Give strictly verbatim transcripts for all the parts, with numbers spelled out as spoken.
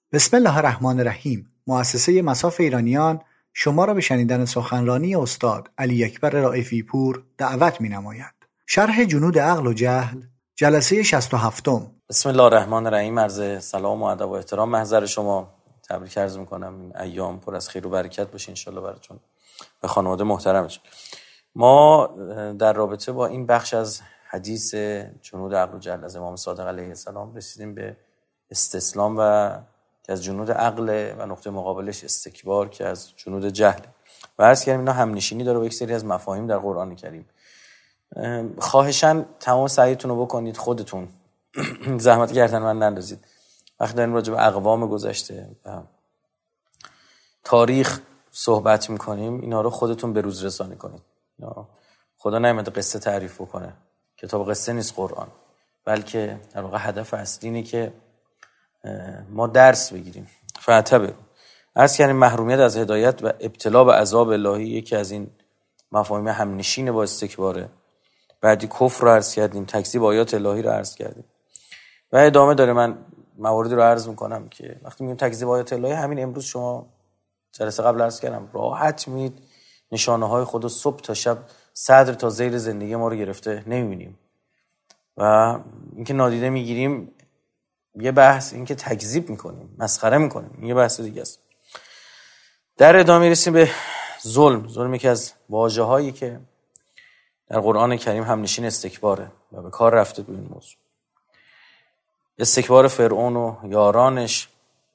بسم الله الرحمن الرحیم. مؤسسه مصاف ایرانیان شما را به شنیدن سخنرانی استاد علی اکبر رائفی پور دعوت می‌نماید. شرح جنود عقل و جهل، جلسه شصت و هفتم. بسم الله الرحمن الرحیم. عرض سلام و ادب و احترام محضر شما. تبریک عرض می‌کنم. این ایام پر از خیر و برکت باشه ان شاءالله براتون، به خانواده محترمتون. ما در رابطه با این بخش از حدیث جنود عقل و جهل از امام صادق علیه السلام رسیدیم به استسلام و که از جنود عقل و نقطه مقابلش استکبار که از جنود جهل، و عرض کردیم اینا هم نشینی داره با یک سری از مفاهیم در قرآن کریم. خواهشاً تمام سعیتون رو بکنید، خودتون زحمت گردن من نندازید. وقتی داریم راجع به اقوام گذشته و تاریخ صحبت میکنیم، اینا رو خودتون به روز رسانی کنید. خدا نمیاد قصه تعریف بکنه، کتاب قصه نیست قرآن، بلکه در واقع هدف اصلی اینه که ما درس بگیریم. فاعتبروا. عرض کردیم محرومیت از هدایت و ابتلا به عذاب الهی یکی از این مفاهیم همنشین با استکباره. بعدی کفر رو عرض کردیم، تکذیب آیات الهی رو عرض کردیم و ادامه داره. من مواردی رو عرض میکنم که وقتی میگیم تکذیب آیات الهی، همین امروز شما جلسه قبل عرض کردم راحت میید نشانه های خود صبح تا شب صدر تا ذیل زندگی ما رو گرفته نمیبینیم و اینکه نادیده میگیریم یه بحث، این که تکذیب میکنیم، مسخره میکنیم، یه بحث دیگه است. در ادامه میرسیم به ظلم. ظلم یکی از واژه‌هایی که در قرآن کریم هم نشین استکباره و به کار رفته تو این موضوع. استکبار فرعون و یارانش،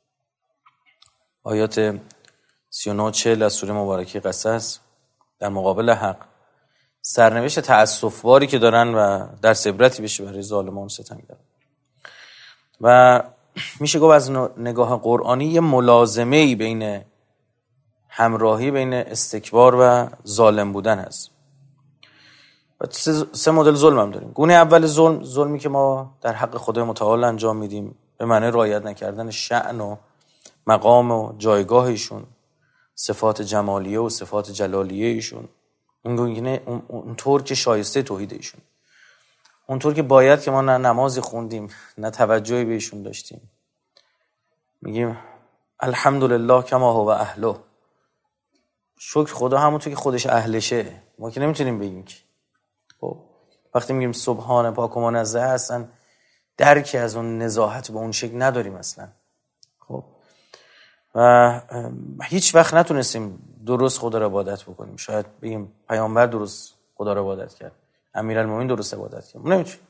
آیات سی و نه چهل از سوره مبارکه قصص، در مقابل حق. سرنوشت تأسف‌باری که دارن و درس عبرتی بشه برای ظالمان ستمگران. و میشه گفت از نگاه قرآنی یه ملازمه‌ای بین همراهی بین استکبار و ظالم بودن هست. و سه مدل ظلم هم داریم. گونه اول ظلم، ظلمی که ما در حق خدای متعال انجام میدیم به معنی رعایت نکردن شأن و مقام و جایگاه ایشون، صفات جمالیه و صفات جلالیه ایشون، اون اونطور که شایسته توحید ایشون، اونطور که باید که ما نه نمازی خوندیم نه توجهی بهشون داشتیم. میگیم الحمدلله کما هو اهله، شکر خدا همونطور که خودش اهلشه. ما که نمیتونیم بگیم که خب وقتی میگیم سبحان پاک و منزه هستن، درکی از اون نزاهت به اون شکل نداریم اصلا. خب و هیچ وقت نتونستیم درست خدا رو عبادت بکنیم. شاید بگیم پیامبر درست خدا رو عبادت کرد، امیرالمومنین درست عبادت کرد، نمیتونیم.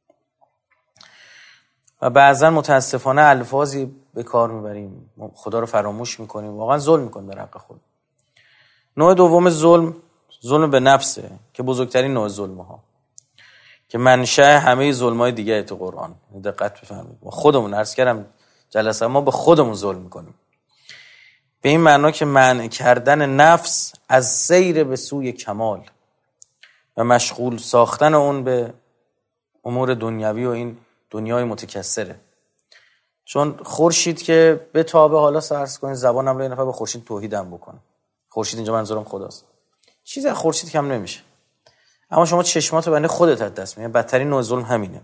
و بعضا متاسفانه الفاظی به کار میبریم، خدا رو فراموش میکنیم، واقعا ظلم میکنیم در حق خود. نوع دوم ظلم، ظلم به نفسه که بزرگترین نوع ظلم ها، که منشأ همه ظلم‌های دیگه تو قرآن. دقت بفرمایید. ما خودمون عرض کردم جلسه ما به خودمون ظلم میکنیم، به این معنا که منع کردن نفس از سیر به سوی کمال و مشغول ساختن اون به امور دنیوی و این دنیای متکثره. چون خورشید که به تابه، حالا فرض کنید زبانم رو یه نفر به خورشید توحیدم بکنه، خورشید اینجا منظورم خداست، چیزی از خورشید کم نمیشه، اما شما چشماتو بنده خودت از دست میدی. بدترین نوع ظلم همینه.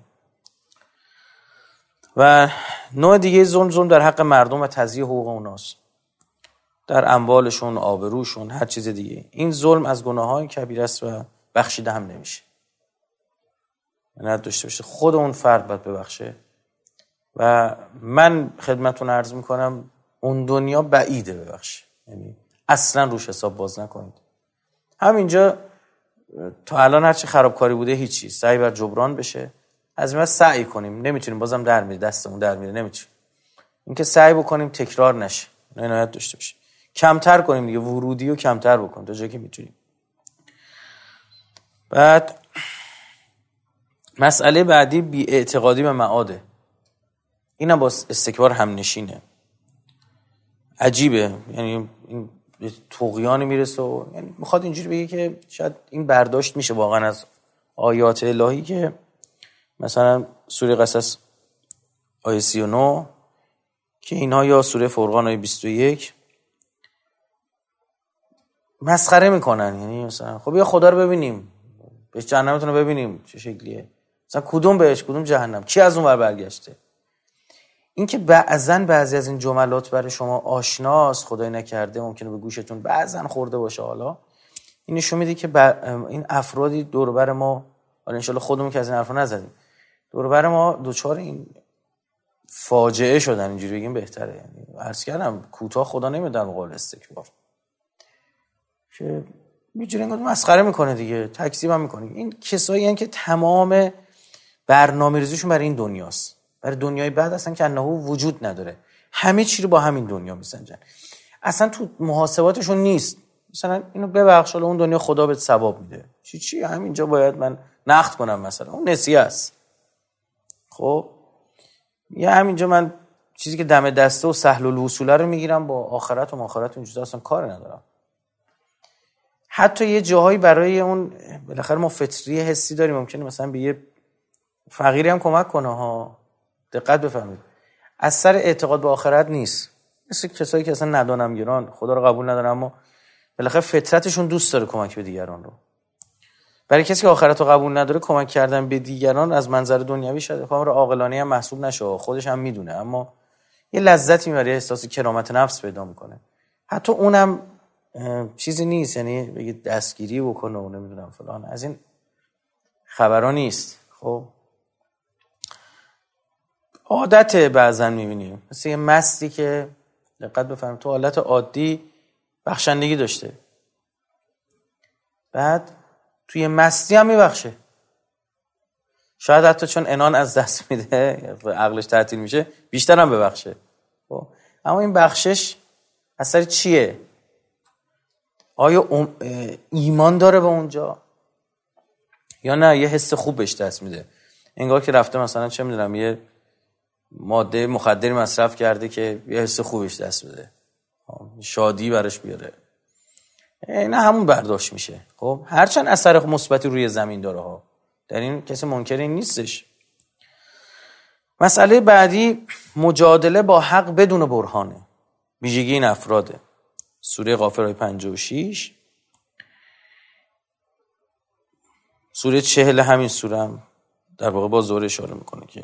و نوع دیگه ظلم، ظلم در حق مردم و تضییع حقوق اوناست، در اموالشون، آبروشون، هر چیز دیگه. این ظلم از گناه‌های کبیره است و بخشیده هم نمیشه. نه داشته باشه خود اون فرد باید ببخشه. و من خدمتتون عرض میکنم اون دنیا بعیده ببخشه، یعنی اصلا روش حساب باز نکنید. همینجا تا الان هرچی خرابکاری بوده هیچی، سعی بر جبران بشه. از این سعی کنیم، نمیتونیم بازم در میره، دستمون در میره، نمیتونیم. اینکه سعی بکنیم تکرار نشه، عنایت داشته باشه، کمتر کنیم دیگه، ورودی رو کمتر بکنیم تا جایی که میتونیم. بعد مسئله بعدی بی اعتقادی به معاده. اینم با استکبار هم نشینه. عجیبه، یعنی این طغیان میرسه و یعنی میخواد اینجوری بگه که شاید این برداشت میشه واقعا از آیات الهی که مثلا سوره قصص آیه سی و نه که اینها، یا سوره فرقان آیه بیست و یک مسخره میکنن. یعنی مثلا خب یا خدا رو ببینیم، بهش جهنمتون رو ببینیم چه شکلیه، مثلا کدوم بهش کدوم جهنم، کی از اون ور برگشته. این که بعضن بعضی از این جملات برای شما آشناست، خدای نکرده ممکنه به گوشتون بعضن خورده باشه، حالا این نشون میده که این افرادی دور و بر ما، حالا ان شاءالله خودمون که از این حرفا نزدیم، دور و بر ما دوچار این فاجعه شدن، اینجوری بگیم بهتره. یعنی عرض کردم کوتاه خدا نمیاد در مقابل استکبار، که اینجوری انگار مسخره میکنه دیگه، تکذیب هم میکنه. این کسایی هستن که تمام برنامه‌ریزیشون برای این دنیاست، برای دنیای بعد اصلا که انه وجود نداره، همه چی رو با همین دنیا میسنجن، اصلا تو محاسباتشون نیست مثلا اینو ببخش اون دنیا خدا بهت ثواب میده، چی چی همینجا باید من نقد کنم، مثلا اون نسیه است. خب یا همینجا من چیزی که دم دسته و سهل الوصوله رو میگیرم، با آخرت و مآخرت اونجوری اصلا کار ندارم. حتی یه جاهایی برای اون بالاخره ما فطری حسی داریم، ممکنه مثلا به یه فقیری هم کمک کنه ها، دقت بفهمید، از سر اعتقاد به آخرت نیست. مثل کسایی که اصلا ندانم گران خدا رو قبول ندارن، اما بالاخره فطرتشون دوست داره کمک به دیگران رو. برای کسی که آخرت رو قبول نداره کمک کردن به دیگران از منظر دنیوی شاید کار عاقلانه هم محسوب نشه، خودش هم میدونه، اما یه لذتی میبره، احساس کرامت نفس پیدا میکنه. حتی اونم چیزی نیست، یعنی بگه دستگیری بکنه و نمیدونم فلان، از این خبرها نیست. خب عادت بعضا میبینیم مثل یه مستی که دقت بفرمایید تو حالت عادی بخشندگی داشته، بعد توی مستی هم میبخشه، شاید حتی چون انان از دست میده عقلش تعطیل میشه بیشتر هم ببخشه. خب اما این بخشش اثر چیه؟ آیا ایمان داره به اونجا یا نه یه حس خوب بهش دست میده؟ انگار که رفته مثلا چه میدونم یه ماده مخدری مصرف کرده که یه حس خوبش دست بده، شادی براش بیاره، نه همون برداشت میشه. خب هرچند اثر مثبتی روی زمین داره ها، در این کسی منکر این نیستش. مسئله بعدی مجادله با حق بدون برهانه، ویژگی این افراده. سوره غافر آیه پنجاه و شش، سوره چهل همین سوره هم در واقع با زور اشاره میکنه که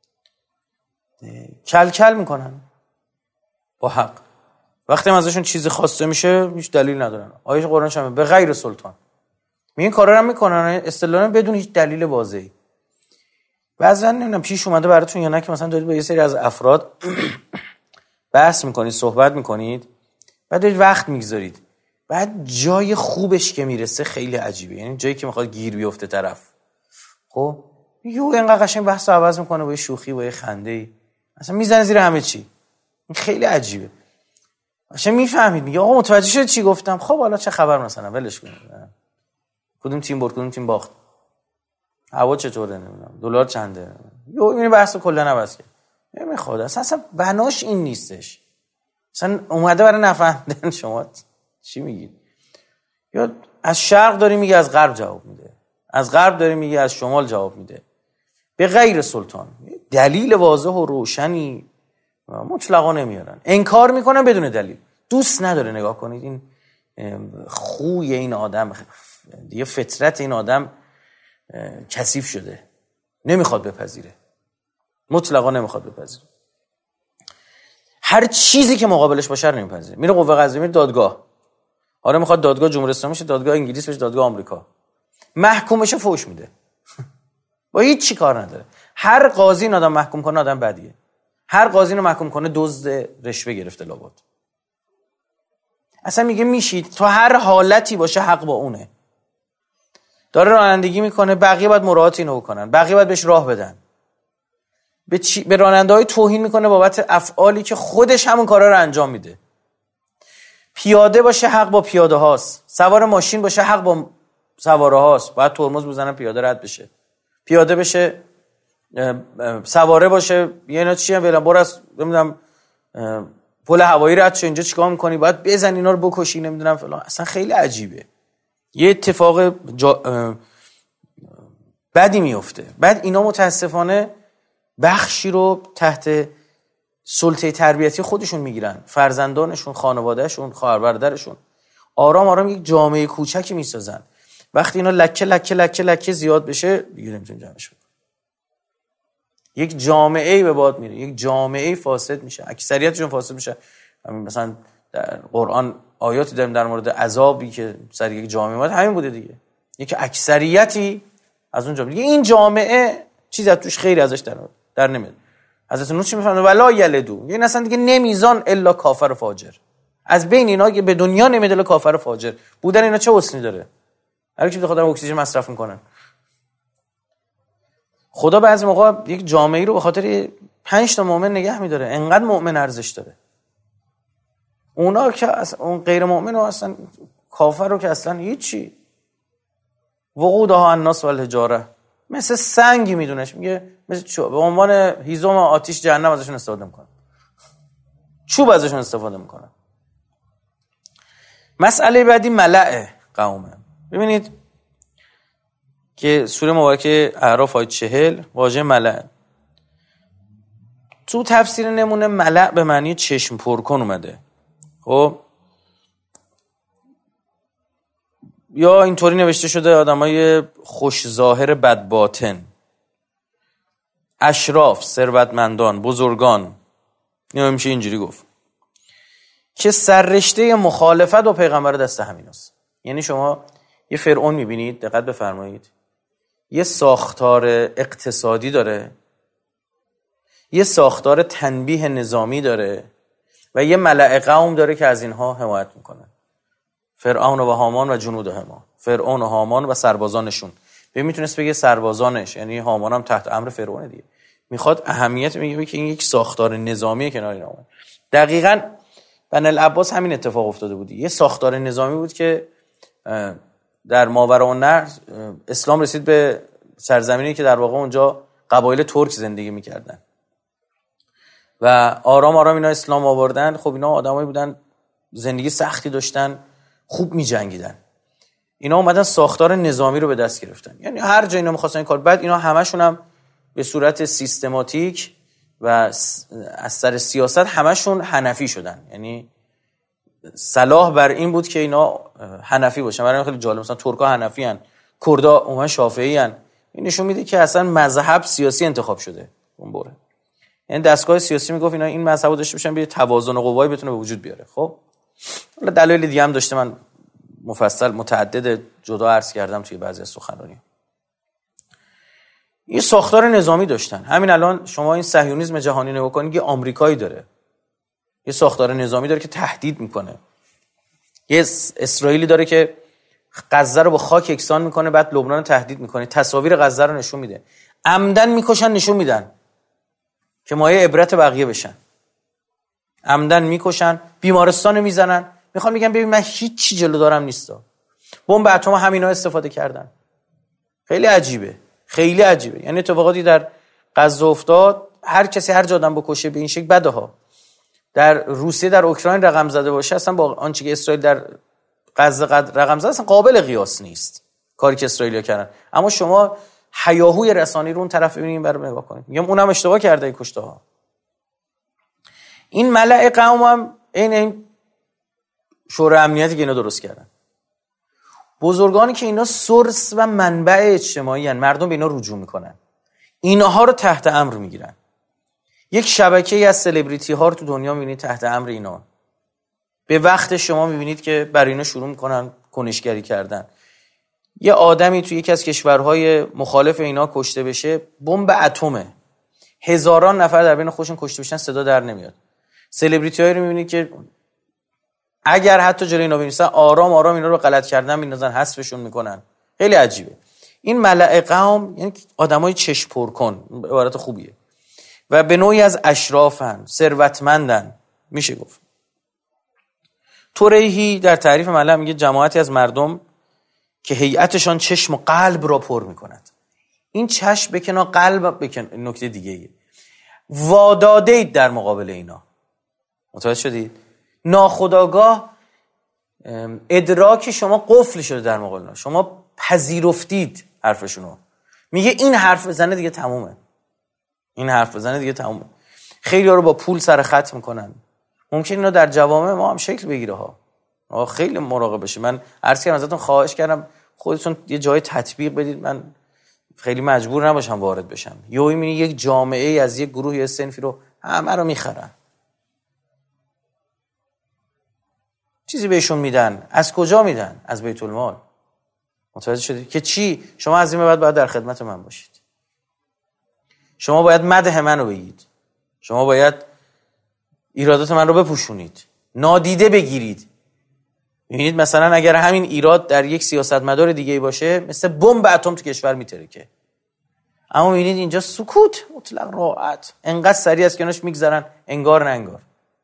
کل کل میکنن با حق، وقتی ازشون چیزی خواسته میشه هیچ دلیل ندارن. آیه قرآن شامل به غیر سلطان، این کارا رو میکنن اصطلاحاً بدون هیچ دلیل واضحی. بعضا نمیدونم پیش اومده براتون یا نه که مثلا دارید با یه سری از افراد بحث میکنید، صحبت میکنید، بعد دارید وقت میگذارید، بعد جای خوبش که میرسه خیلی عجیبه، یعنی جایی که میخواد گیر بیفته طرف، خب یهو اینقدر قشنگ بحث رو عوض میکنه با یه شوخی با یه خنده‌ای، مثلا میزنه زیر همه چی. این خیلی عجیبه. اصلا میفهمید میگه آقا متوجه شد چی گفتم؟ خب حالا چه خبر، مثلا ولش کن، کدوم تیم برد کدوم تیم باخت، هوا چطوره، نمیدونم دلار چنده، یهو این بحثو کلا عوض کرد. نمیخواد اصلا, اصلا بناش این نیستش، اصلا اومده برای نفهمیدن شما چی میگید. یا از شرق داری میگه از غرب جواب میده، از غرب داری میگه از شمال جواب میده، به غیر سلطان، دلیل واضح و روشنی مطلقا نمیارن، انکار میکنن بدون دلیل. دوست نداره نگاه کنید این خوی این آدم دیگه، فطرت این آدم کثیف شده، نمیخواد بپذیره، مطلقا نمیخواد بپذیره. هر چیزی که مقابلش باشه رو نمیپذیره. میره قوه قضاییه، میره دادگاه، آره میخواد دادگاه جمهوری اسلامی بشه، دادگاه انگلیس بشه، دادگاه آمریکا، محکوم بشه فوش میده با هیچ چی کار نداره. هر قاضی این آدم محکوم کنه آدم بدیه، هر قاضی رو محکوم کنه دزد رشوه گرفته لابد. اصلا میگه میشید تو هر حالتی باشه حق با اونه، داره رانندگی میکنه، بقیه باید مراعات اینو بکنن، بقیه باید بهش راه بدن، به, چی... به راننده‌های توهین میکنه بابت افعالی که خودش همون کارا رو انجام میده. پیاده باشه حق با پیاده هاست، سوار ماشین باشه حق با سواره هاست، باید ترمز بزنه پیاده رد بشه، پیاده بشه سواره باشه یه اینا چیه فعلا برو از نمیدونم پل هوایی رد شو، اینجا چیکار میکنی، باید بزن اینا رو بکشی نمیدونم فلان. اصلا خیلی عجیبه، یه اتفاق جا... بدی میفته. بعد اینا متاسفانه بخشی رو تحت سلطه تربیتی خودشون میگیرن، فرزندانشون، خانوادهشون، خواهر برادرشون، آرام آرام یک جامعه کوچکی میسازن. وقتی اینا لکه لکه لکه لکه زیاد بشه دیگه نمیتونن جمعش کنن. یک جامعه به باد میره، یک جامعه فاسد میشه، اکثریتشون فاسد میشه. مثلا در قرآن آیاتی داریم در مورد عذابی که سر یک جامعه اومد، همین بوده دیگه. یک اکثریتی از اون جامعه، این جامعه چیزی از توش خیری ازش در در نمیاد. حضرت نوح چی میفهمه؟ ولا یلدو، یعنی اصلا دیگه نمیزان الا کافر فاجر. از بین اینا که به دنیا نمیاد الا کافر فاجر بودن، اینا چه حسنی داره؟ هر کی بخواد اکسیژن مصرف میکنن. خدا بعضی موقع یک جامعه رو به خاطر پنج تا مؤمن نگه میداره، انقدر مؤمن ارزش داره. اونا که اصلا اون غیر مؤمن و اصلا کافر رو که اصلا هیچی، وقودها الناس والحجاره، مثل سنگی میدونش، میگه مثل چوب، به عنوان هیزم آتش جهنم ازشون استفاده میکنه، چوب ازشون استفاده میکنه. مسئله بعدی ملأ قومه. ببینید که سوره مبارکه اعراف آیه چهل واژه ملأ تو تفسیر نمونه ملأ به معنی چشم پرکن اومده. خب یا اینطوری نوشته شده آدمای خوش ظاهر بد باطن، اشراف، ثروتمندان، بزرگان، اینا میشه اینجوری گفت که سررشته مخالفت با پیغمبر دست همیناست. یعنی شما یه فرعون میبینید، دقت بفرمایید، یه ساختار اقتصادی داره، یه ساختار تنبیه نظامی داره و یه ملأ قوم داره که از اینها حمایت میکنه. فرعون و هامان و جنودهما، فرعون و هامان و سربازانشون. به میتونست بگه سربازانش، یعنی هامان هم تحت امر فرعون دیگه. میخواد اهمیت میگه که این یک ساختار نظامی کنار اینا اومد. دقیقاً بن العباس همین اتفاق افتاده بود. یه ساختار نظامی بود که در ماوراءالنهر اسلام رسید به سرزمینی که در واقع اونجا قبایل ترک زندگی میکردن و آرام آرام اینا اسلام آوردن. خب اینا آدمایی بودن زندگی سختی داشتن، خوب می‌جنگیدن. اینا اومدن ساختار نظامی رو به دست گرفتن. یعنی هر جا اینا می‌خواستن این کار، بعد اینا همشون هم به صورت سیستماتیک و از سر سیاست همشون حنفی شدن. یعنی صلاح بر این بود که اینا حنفی باشن. برای خیلی جالب، مثلا ترکا حنفی ان، کردا عموما شافعی ان. این نشون میده که اصلا مذهب سیاسی انتخاب شده اون بره. یعنی دستگاه سیاسی میگفت اینا این مذهبو داشته باشن به توازن قوایی بتونه به وجود بیاره. خب حالا دلایل دیگه هم داشته، من مفصل متعدد جدا عرض کردم توی بعضی از سخنرانی. این ساختار نظامی داشتن. همین الان شما این صهیونیسم جهانی نگاه کنید، یه آمریکایی داره، یه ساختار نظامی داره که تهدید میکنه. یه اسرائیلی داره که غزه رو با خاک یکسان میکنه، بعد لبنان رو تهدید میکنه، تصاویر غزه رو نشون میده، عمدن میکشن نشون میدن که مایه عبرت بقیه بشن. عمدن میکشن، بیمارستان میزنن، میخوان میگن ببین من هیچی جلو دارم نیستا. بمب اتم همینا استفاده کردن. خیلی عجیبه، خیلی عجیبه. یعنی اتفاقاتی در غزه افتاد، هر کسی هر جا آدم بکشه به این شکل بده ها. در روسیه در اوکراین رقم زده باشه، اصلا با آنچه که اسرائیل در غزه رقم زده اصلا قابل قیاس نیست کاری که اسرائیلیا کردن. اما شما هیاهوی رسانه‌ای رو اون طرف ببینید، برام نگاه کنید، میگم اونم اشتباه کرده این کشته ها. این ملأ قوم هم این این شورای امنیتی که اینا درست کردن، بزرگانی که اینا سورس و منبع اجتماعی هن، مردم به اینا رجوع میکنن، اینها رو تحت امر میگیرن. یک شبکه از سلبریتی ها رو تو دنیا میبینید تحت امر اینا. به وقت شما میبینید که برای اینا شروع میکنن کنشگری کردن. یه آدمی تو یکی از کشورهای مخالف اینا کشته بشه، بمب اتمه، هزاران نفر در بین خودشون کشته بشن، صدا در نمیاد. سلبریتی هایی رو میبینید که اگر حتی جلوی اینا بمیسن، آرام آرام اینا رو غلط کردن میندازن، حذفشون میکنن. خیلی عجیبه. این ملأ قوم یعنی آدمای چشم پر کن، عبارت خوبیه، و به نوعی از اشرافن، ثروتمندن میشه گفت. توریهی در تعریف ملأ میگه جماعتی از مردم که هیئتشان چشم و قلب را پر میکند. این چشم بکن و قلب بکن، نکته دیگه ایه. واداده اید در مقابل اینا. متوجه شدید؟ ناخودآگاه ادراک شما قفل شده در مقابل اینا، شما پذیرفتید حرفشونو. میگه این حرف بزنه دیگه تمومه، این حرف بزنه دیگه تمومه. خیلی ها رو با پول سر خط میکنن. ممکن اینا در جوامع ما هم شکل بگیره ها. آقا خیلی مراقب باشید. من عرض کردم ازتون، خواهش کردم خودتون یه جای تطبیق بدید. من خیلی مجبور نباشم وارد بشم. یا میبینی یک جامعه از یک گروه یا صنفی رو همه رو میخرن، چیزی بهشون میدن. از کجا میدن؟ از بیت المال. متوجه شدی که چی؟ شما از این به بعد باید در خدمت من باشید، شما باید مدح منو بگید، شما باید ایرادات من رو بپوشونید، نادیده بگیرید. میبینید مثلا اگر همین ایراد در یک سیاستمدار دیگه باشه مثل بمب اتم تو کشور میترکه، اما میبینید اینجا سکوت مطلق، راحت، انقدر سریع از کنارش میگذرن انگار نه انگار.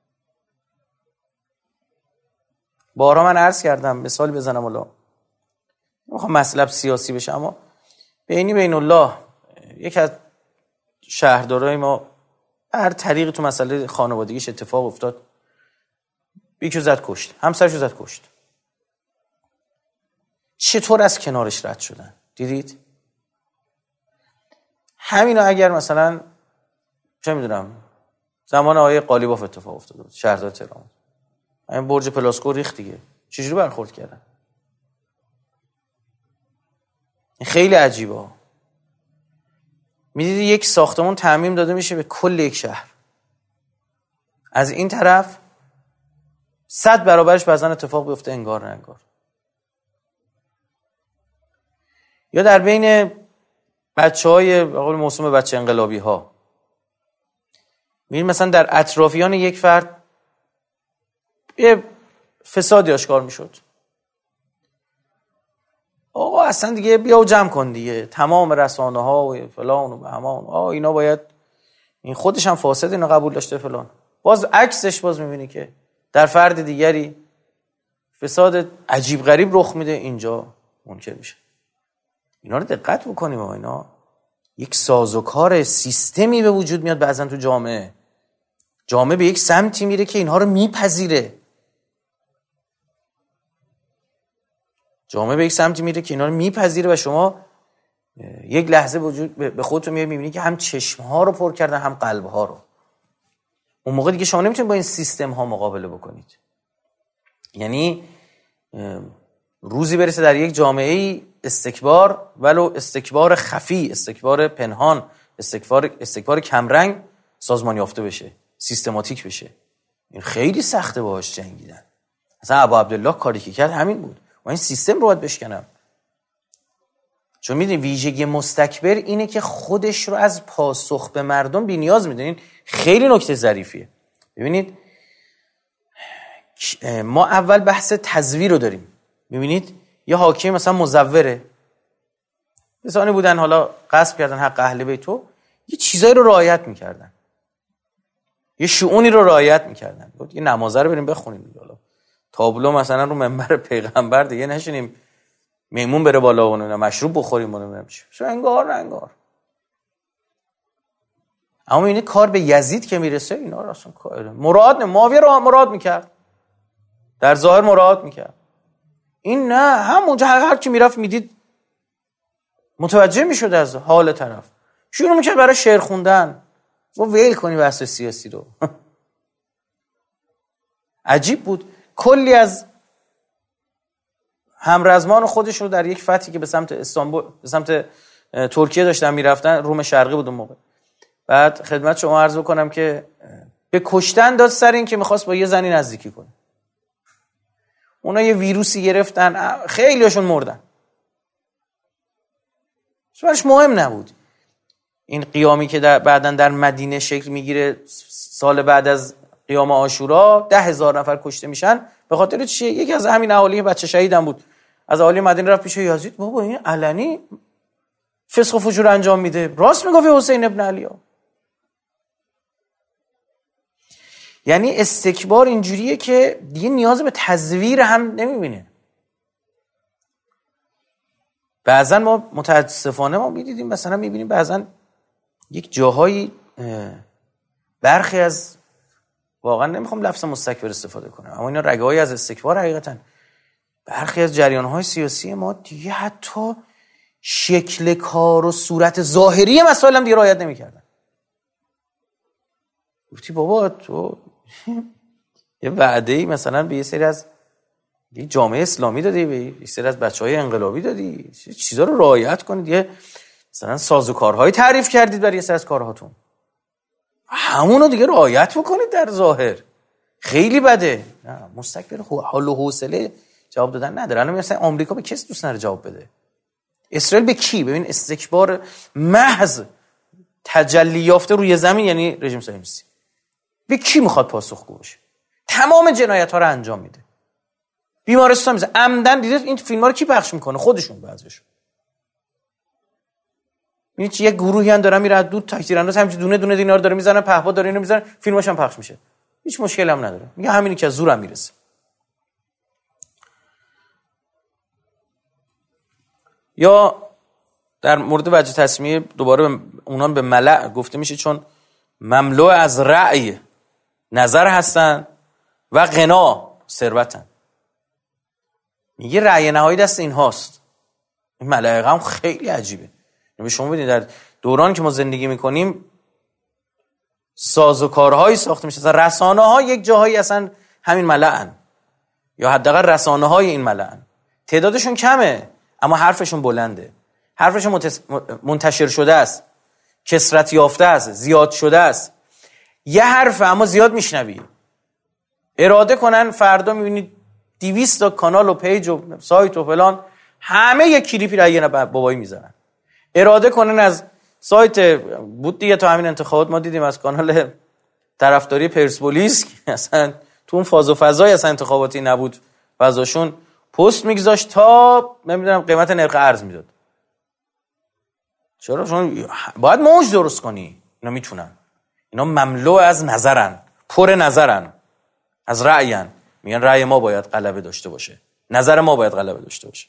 بارها من عرض کردم، مثال بزنم، حالا نمیخوام مطلب سیاسی بشه، اما بینی بین الله یک از شهردارای ما هر طریقی تو مسئله خانوادگیش اتفاق افتاد، یکی زد کشت، همسرشو زد کشت. چطور از کنارش رد شدن؟ دیدید؟ همینو اگر مثلا چه میدونم زمان آقای قالیباف اتفاق افتاده بود، شهردار تهران، این برج پلاسکو ریخت دیگه، چجوری برخورد کردن؟ خیلی عجیبه. میدیدی یک ساختمان تعمیم داده میشه به کل یک شهر، از این طرف صد برابرش بعضن اتفاق بیفته انگار نه انگار. یا در بین بچه های بقول موسوم بچه انقلابی ها میبینید مثلا در اطرافیان یک فرد یه فسادی آشکار میشد، آقا اصلا دیگه بیا و جمع کن دیگه، تمام رسانه ها و فلان و بهمان، آقا اینا باید، این خودش هم فاسد، اینو قبول داشته فلان. باز عکسش باز میبینی که در فرد دیگری فساد عجیب غریب رخ میده، اینجا منکر میشه. اینا رو دقت بکنیم، آقا اینا یک سازوکار سیستمی به وجود میاد بعضن تو جامعه. جامعه به یک سمتی میره که اینها رو میپذیره. جامعه به یک سمتی میره که اینا رو میپذیره و شما یک لحظه وجود به خودتون میبینی که هم چشمها رو پر کردن هم قلبها رو. اون موقع دیگه شما نمیتونید با این سیستم ها مقابله بکنید. یعنی روزی برسه در یک جامعه استکبار، ولو استکبار خفی، استکبار پنهان، استکبار استکبار کمرنگ سازمان یافته بشه، سیستماتیک بشه. این خیلی سخته باهاش جنگیدن. مثلا ابو عبدالله کاری که کرد همین بود. و این سیستم رو باید بشکنم. چون میدونی ویژگی مستکبر اینه که خودش رو از پاسخ به مردم بی نیاز میدونین. خیلی نکته ظریفیه. ببینید ما اول بحث تزویر رو داریم. میبینید یه حاکم مثلا مزوره، کسانی بودن حالا غصب کردن حق اهل بیتو، یه چیزایی رو رعایت میکردن، یه شؤونی رو رعایت میکردن. گفت یه نمازه رو بریم بخونیم، حالا تابلو مثلا رو منبر پیغمبر دیگه نشینیم، میمون بره بالا و نه مشروب بخوریم و نمیدونم چی. شو انگار نه انگار. اما این کار به یزید که میرسه اینا اصلا مراد نه، معاویه رو مراد میکرد، در ظاهر مراد میکرد. این نه، همونجا هر کی میرفت میدید متوجه میشد از حال طرف، شروع میکرد برای شعر خوندن. و ویل کنی بحث سیاسی رو. عجیب بود. کلی از همرزمان خودش رو در یک فتحی که به سمت استانبول، به سمت ترکیه داشتن میرفتن، روم شرقی بود اون موقع، بعد خدمت شما عرض بکنم که به کشتن داد سر این که میخواست با یه زنی نزدیکی کنه. اونا یه ویروسی گرفتن، خیلی هاشون مردن. برش مهم نبود. این قیامی که در بعداً در مدینه شکل میگیره سال بعد از قیام عاشورا، ده هزار نفر کشته میشن. به خاطر چیه؟ یکی از همین اهالی بچه شهیدم بود، از اهالی مدینه رفت پیش یزید، بابا این علنی فسق و فجور انجام میده، راست میگفت حسین ابن علی ها. یعنی استکبار اینجوریه که دیگه نیاز به تزویر هم نمیبینه. بعضا ما متاسفانه ما میدیدیم، مثلا میبینیم بعضا یک جاهایی برخی از، واقعا نمیخوام لفظ مستکبر استفاده کنم، اما اینا رگه‌ای از استکبار حقیقتا، برخی از جریان‌های سیاسی ما دیگه حتی شکل کار و صورت ظاهری مسائل هم دیگه رعایت نمی‌کردن. گفتی بابا تو یه وعده‌ای مثلا به یه سری از یه جامعه اسلامی دادی، به یه سری از بچه‌های انقلابی دادی، چیزا رو رعایت کنید. یه مثلا سازوکارهایی تعریف کردید برای یه سری از کارهاتون، همونو دیگه رعایت بکنید در ظاهر. خیلی بده. نه مستکبر حال و حوصله جواب دادن نداره. الان مثلا آمریکا به کس دوست نداره جواب بده؟ اسرائیل به کی؟ ببین استکبار محض تجلی یافته روی زمین یعنی رژیم صهیونیستی. به کی میخواد پاسخگو باشه؟ تمام جنایت‌ها رو انجام میده. بیمارستان میزنه عمدن. دیدید این فیلم‌ها رو کی پخش میکنه؟ خودشون بعضیشون. میگه یه گروهی ان دارن میره دود تکثیرانداز همین دونه دونه دینار داره میزنن، پهپاد داره اینو میزنن، فیلماش هم پخش میشه. هیچ مشکلی هم نداره. میگه همینی که از زورم میرسه. یا در مورد وجه تسمیه دوباره اونان به ملأ گفته میشه چون مملو از رأی نظر هستن و غنا ثروتن. میگه رأی نهایی دست این هاست. این ملائکه هم خیلی عجیبه. به شما ببینید در دوران که ما زندگی میکنیم سازوکارهایی ساخته میشه. رسانه ها یک جاهایی اصلا همین ملأن، یا حداقل رسانه های این ملأن. تعدادشون کمه اما حرفشون بلنده. حرفشون منتشر شده است، کثرت یافته است، زیاد شده است. یه حرف اما زیاد میشنوی. اراده کنن فردا میبینید دویست تا کانال و پیج و سایت و فلان همه یک کلیپی را یه بابایی میزنن. اراده کنن از سایت بود دیگه تا همین انتخابات ما دیدیم از کانال طرفداری پرسپولیس اصلا تو اون فاز و فضای اصلا انتخاباتی نبود، فضاشون پست میگذاشت تا نمیدونم قیمت نرخ ارز میداد. چرا؟ چون باید موج درست کنی. اینا میتونن. اینا مملو از نظرن، پر نظرن، از رأین. میگن رأی ما باید غلبه داشته باشه، نظر ما باید غلبه داشته باشه.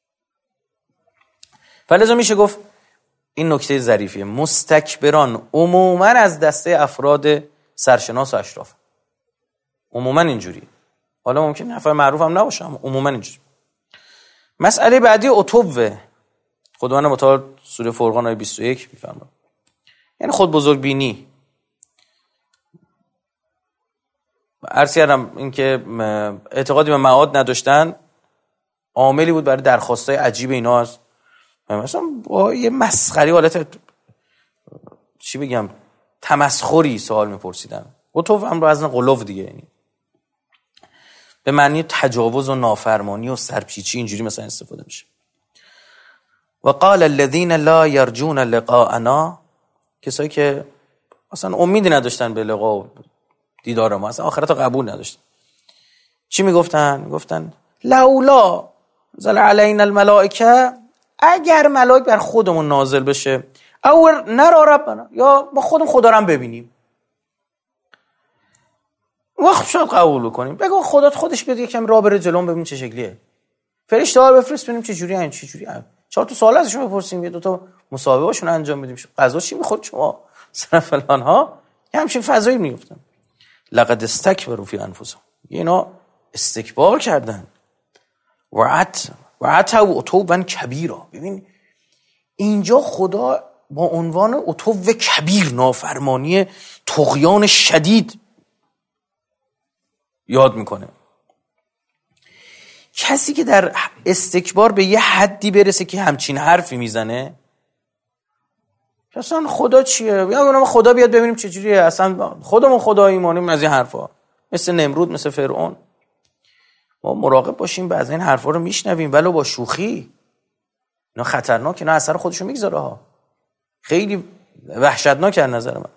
فلذا میشه گفت این نکته ظریفیه. مستکبران عموما از دسته افراد سرشناس و اشراف. عموما اینجوری. حالا ممکن نفر معروف هم نباشه اما عموما اینجوری. مسئله بعدی عتوه. خداوند متعال سوره فرقان آیه بیست و یک میفرماید یعنی خود بزرگ بینی. عرض کردم اینکه اعتقادی به معاد نداشتن عاملی بود برای درخواستای عجیب اینا. از مثلا با یه مسخری حالت چی بگم تمسخری سوال میپرسیدن. عتو هم رو از قلوف دیگه، یعنی به معنی تجاوز و نافرمانی و سرپیچی اینجوری مثلا استفاده میشه. و قال الذين لا يرجون لقاءنا، کسایی که اصلا امیدی نداشتن به لقا و دیدار ما، اصلا آخرت رو قبول نداشتن، چی میگفتن؟ میگفتن لولا نزل علینا الملائکه، اگر ملائک بر خودمون نازل بشه، او نرا ربنا، یا ما خودمون خدا رو هم ببینیم، وقت شاید قبول کنیم. بگو خدات خودش بیاد یکم راه بره جلوم ببینیم چه شکلیه، فرشته ها بفرست ببینیم چه جوری ان چه جوری ان، چهار تا سوال ازشون بپرسیم، یه دو تا مصاحبه هاشون انجام بدیم، غذا چی میخورد شما مثلا فلان ها، همین فضایی میافتن. لقد استکبروا فی انفسهم، اینا استکبار کردن. وعت وعت و عتوبا کبیرا. ببین اینجا خدا با عنوان عتو کبیر، نافرمانی طغیان شدید یاد میکنه. کسی که در استکبار به یه حدی برسه که همچین حرفی میزنه، اصلا خدا چیه؟ یا خدا بیاد ببینیم چه جوریه، اصلا خودمون خدا ایمانیم از این حرفا، مثل نمرود، مثل فرعون. ما مراقب باشیم بعضی این حرفا رو میشنویم ولو با شوخی، اینا خطرناکه، اینا اثر خودشو میگذاره ها، خیلی وحشتناکه از نظر من.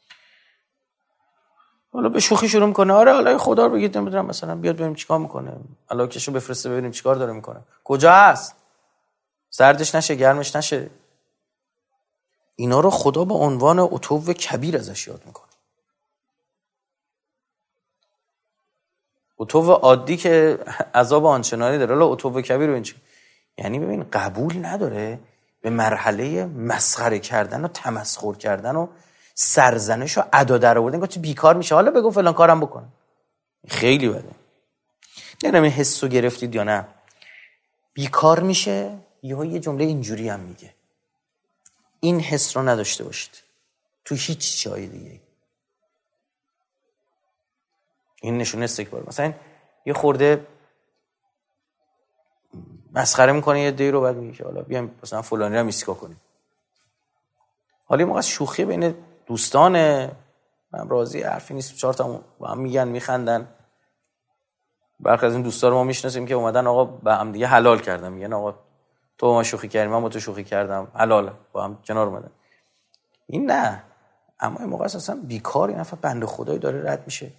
حالا به شوخی شروع میکنه، آره حالا خدا رو بگید نمیدونم مثلا بیاد ببینیم چیکار میکنه، الله کشو بفرسته ببینیم چیکار داره میکنه، کجا هست، سردش نشه گرمش نشه. اینا رو خدا با عنوان عتو کبیر ازش یاد میکنه. عتو عادی که عذاب آنچنانی داره، حالا عتو کبیر ببین چی، یعنی ببین قبول نداره به مرحله مسخره کردن و تمسخر کردن و سرزنش و ادا در آوردن، گفت بیکار میشه حالا بگو فلان کارم بکن. خیلی بده. نمیدونم این حسو گرفتید یا نه، بیکار میشه یهو یه جمله اینجوری هم میگه. این حس رو نداشته باشید تو هیچ جای دیگه. این نشونه استکبار. مثلا یه خورده مسخره میکنه یه دی رو، بعد میگه حالا بیام مثلا فلانی رو میسکا کنیم، حالا موقع شوخی بین دوستانه، من راضی حرفی نیست، چهار تا با هم میگن میخندن. برخی از این دوستا رو ما میشناسیم که اومدن آقا با هم دیگه حلال کردن، میگن آقا تو با ما شوخی کردی، من با تو شوخی کردم، حلال، با هم کنار اومدن. این نه. اما این موقع اصلا بیکار این نفر بنده خدایی داره رد میشه،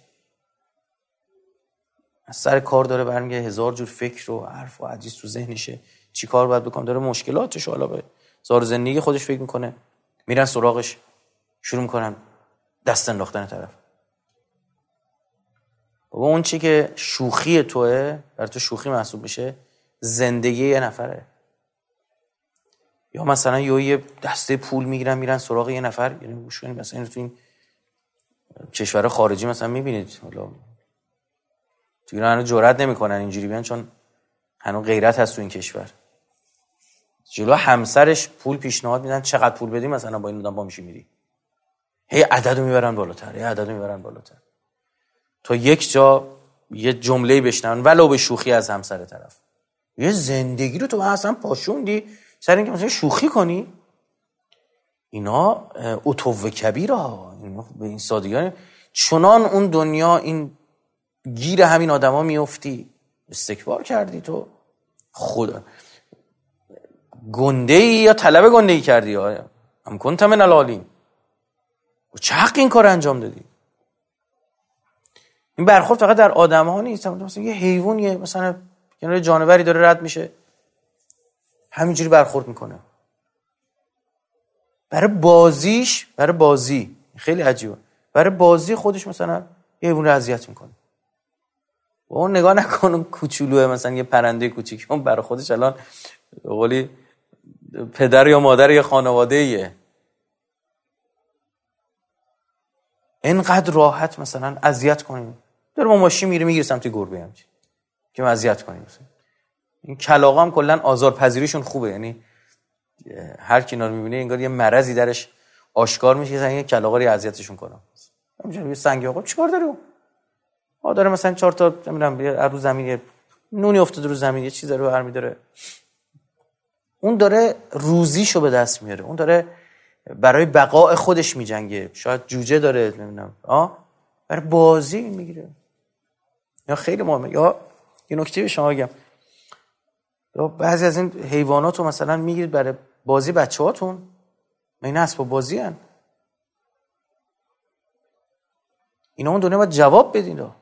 از سر کار داره برمیگه، هزار جور فکر و حرف و حدیث تو ذهنشه، چی کار باید بکنم، داره مشکلاتش حالا به زار زندگی خودش فکر میکنه، میرن سراغش، شروع میکنن دست انداختن طرف. بابا اون چی که شوخی توئه، برای تو شوخی محسوب میشه، زندگی یه نفره. یا مثلا یه دسته پول میگیرن میرن سراغ یه نفر، یعنی گوش کنید مثلا تو این کشور خارجی مثلا میبینید، حالا تو ایران هنوز جرئت نمیکنن اینجوری بیان، چون هنوز غیرت هست تو این کشور. جلو همسرش پول پیشنهاد میدن، چقدر پول بدی مثلا با این آدم با میشی میری، هی عددو میبرن بالاتر، هی عددو میبرن بالاتر، تا یک جا یه جمله‌ای بشنون ولو به شوخی از همسر طرف. یه زندگی رو تو اصلا پاشوندی سر اینکه مثلا شوخی کنی. اینا عتو کبیره ها، اینا به این سادگی. چنان اون دنیا این گیر همین آدما میافتی، استکبار کردی تو، خدا گنده ای یا طلب گنده ای کردی، آیا هم کنت من العالین، چه حق این کار انجام دادی؟ این برخورد فقط در آدم ها نیست، مثلا یه حیوان، یه مثلا یه جانوری داره رد میشه همینجوری برخورد میکنه برای بازیش، برای بازی. خیلی عجیبه، برای بازی خودش مثلا یه حیوان رو اذیت میکنه. و اون نگاه نکنه کوچولوه، مثلا یه پرنده کوچیک، اون برای خودش الان به قولی پدر یا مادر یا خانواده‌ایه. اینقدر راحت مثلا اذیت کنیم، داره با ماشین میره میگیره سمت گربه همچین که اذیت کنیم. مثلا این کلاغا هم کلا آزارپذیریشون خوبه، یعنی هر کی اینا رو میبینه انگار یه مرضی درش آشکار میشه، مثلا یه کلاغا رو اذیتشون کنه. همینجوری یه سنگ آقا چیکار داره اون؟ آ داره مثلا چهار تا نمیدونم رو زمین نونی افتاده رو زمین، یه چیزی رو برمی داره، اون داره روزیشو به دست میاره، اون داره برای بقای خودش میجنگه، شاید جوجه داره نمیدونم آ برای بازی میگیره. یا خیلی مهمه. یا یه نکته به شما بگم، یا بعضی از این حیوانات رو مثلا میگیرید برای بازی بچه‌هاتون، اینا اسباب بازی ان، اینا اون دنیا باید جواب بدین. رو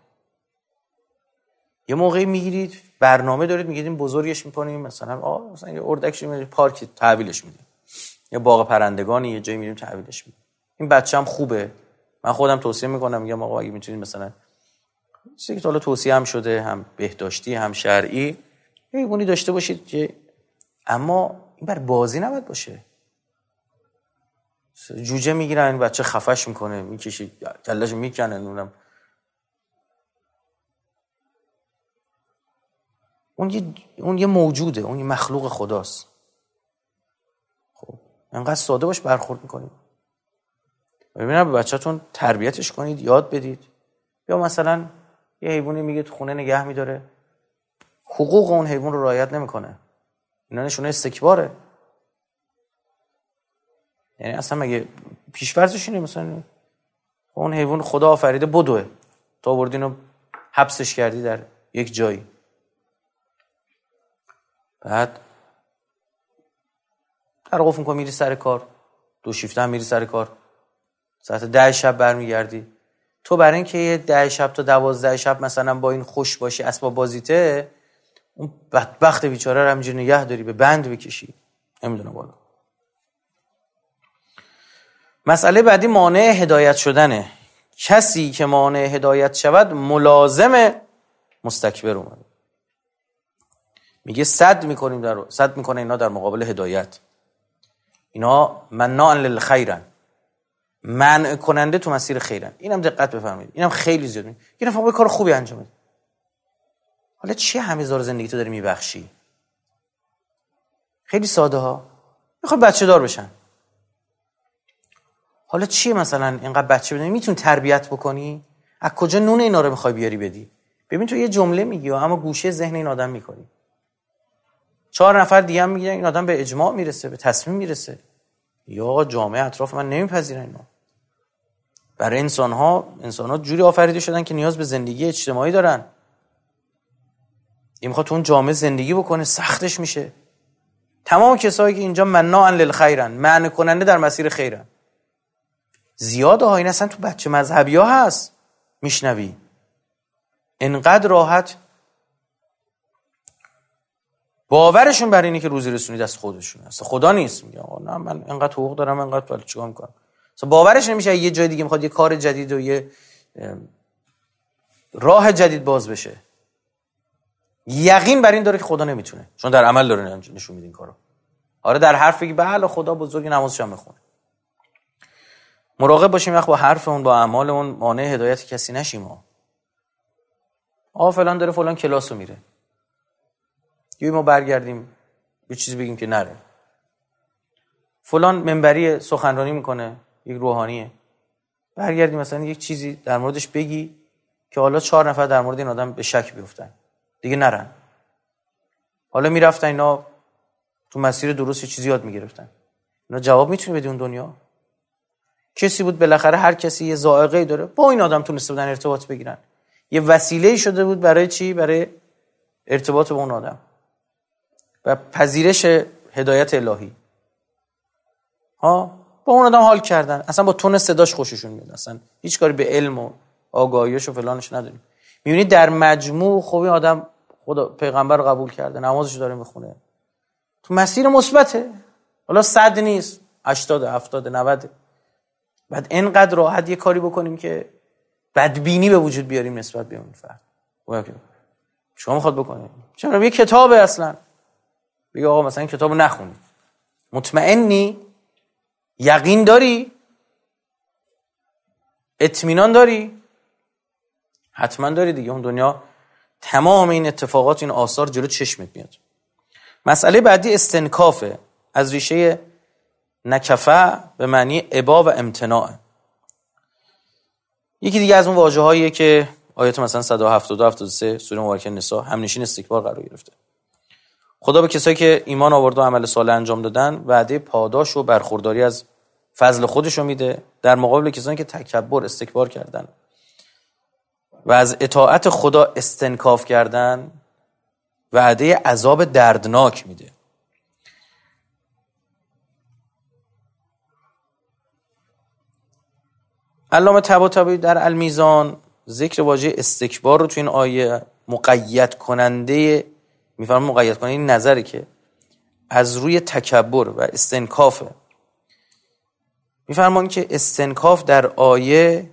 یه موقعی میگیرید برنامه دارید میگیرید بزرگش میکنیم، مثلا آ مثلا یه اردکش میگیرید پارک تحویلش میدیم، یه باغ پرندگانی یه جایی میریم تحویلش میدیم. این بچه هم خوبه، من خودم توصیه میکنم، میگم آقا اگه میتونید مثلا چیزی که حالا توصیه هم شده، هم بهداشتی هم شرعی، حیوانی داشته باشید که، اما این بر بازی نباید باشه. جوجه میگیرن بچه خفش میکنه، میکشه کلهشو میکنه، اونم اون یه اون یه موجوده، اون یه مخلوق خداست. خب انقدر ساده باش برخورد میکنید. ببینم به بچه‌تون تربیتش کنید، یاد بدید. یا مثلا یه حیوانی میگه تو خونه نگه میداره، حقوق اون حیوان رو رعایت نمیکنه، اینا نشونه استکباره. یعنی اصلا مگه پیش‌فرضش اینه مثلا اون حیوان خدا آفریده بدوه، تو آوردین و حبسش کردی در یک جایی، بعد توقف می‌کنی میری سر کار، دو شیفته هم میری سر کار، ساعت ده شب برمیگردی، تو برای اینکه یه ده شب تا دوازده شب مثلا با این خوش باشی، اسباب بازیته، اون بدبخت بیچاره رو همینجوری نگه داری، به بند بکشی، نمیدونم والا. مسئله بعدی مانع هدایت شدنه. کسی که مانع هدایت شود ملازم مستکبر اومده. میگه صد میکنیم در صد میکنه اینا در مقابل هدایت. اینا مناعن للخیرن، منع کننده تو مسیر خیرن. اینم دقت بفرمایید، اینم خیلی زیاد میگه یه نفر کار خوبی انجام میده، حالا چی همه زار زندگی تو داری میبخشی؟ خیلی ساده ها، میخواد بچه دار بشن، حالا چی مثلا اینقدر بچه بدونی میتونی تربیت بکنی؟ از کجا نون اینا رو میخوای بیاری بدی؟ ببین تو یه جمله میگی اما گوشه ذهن این آدم میکنی، چهار نفر دیگه هم میگن این آدم به اجماع میرسه، به تصمیم میرسه، یا آقا جامعه اطراف من نمیپذیرن اینا. برای انسان ها انسان ها جوری آفریده شدن که نیاز به زندگی اجتماعی دارن. این میخواد تو اون جامعه زندگی بکنه، سختش میشه. تمام کسایی که اینجا مناعن للخیرن، معنی کننده در مسیر خیرن، زیاده ها. این اصلا تو بچه مذهبی ها هست میشنوی انقدر راحت باورشون بر اینه که روزی رسونی دست خودشون هست، خدا نیست. میگه آقا نه من انقدر حقوق دارم انقدر ولی چیکار میکنم. اصلا باورش نمیشه یه جای دیگه میخواد یه کار جدید و یه راه جدید باز بشه. یقین بر این داره که خدا نمیتونه، چون در عمل داره نشون میده این کارو. آره در حرف بگی بله خدا بزرگ، نمازش هم میخونه. مراقب باشیم وقت با حرفمون با اعمالمون مانع هدایت کسی نشیم. ها آ فلان داره فلان کلاسو میره، یه ما برگردیم یه چیزی بگیم که نره. فلان منبری سخنرانی میکنه، یک روحانیه، برگردیم مثلا یک چیزی در موردش بگی که حالا چهار نفر در مورد این آدم به شک بیفتن، دیگه نرن. حالا میرفتن اینا تو مسیر درست چیزی یاد میگرفتن. اینا جواب میتونه بدی اون دنیا؟ کسی بود بالاخره، هر کسی یه ذائقه‌ای داره، با این آدم تونسته بودن ارتباط بگیرن. یه وسیله‌ای شده بود برای چی؟ برای ارتباط با اون آدم و پذیرش هدایت الهی. ها با اون آدم حال کردن، اصلا با تون صداش خوششون میاد، اصلا هیچ کاری به علم و آگاهیش و فلانش نداریم. میبینید در مجموع خب این آدم خدا پیغمبر رو قبول کرده، نمازش داره میخونه، تو مسیر مثبته. حالا صد نیست، هشتاد، هفتاد، نود. بعد اینقدر راحت یه کاری بکنیم که بدبینی به وجود بیاریم نسبت به اون فرد. شما میخواد بکنید چرا یه کتابه اصلا بگی آقا مثلا کتابو نخونید، مطمئنی؟ یقین داری؟ اطمینان داری؟ حتما داری دیگه. اون دنیا تمام این اتفاقات، این آثار جلو چشمت میاد. مسئله بعدی استنکافه، از ریشه نکفه به معنی ابا و امتناع. یکی دیگه از اون واژه‌هاییه که آیات مثلا صد و هفتاد و هفتاد و سه سوره مبارکه نساء همنشین استکبار قرار گرفته. خدا به کسایی که ایمان آورد و عمل صالح انجام دادن وعده پاداش و برخورداری از فضل خودش رو میده، در مقابل کسانی که تکبر استکبار کردن و از اطاعت خدا استنکاف کردن وعده عذاب دردناک میده. علامه طباطبایی در المیزان ذکر واژه استکبار رو تو این آیه مقید کننده میفرمه، مقید کننده این نظری که از روی تکبر و استنکافه. میفرمان که استنکاف در آیه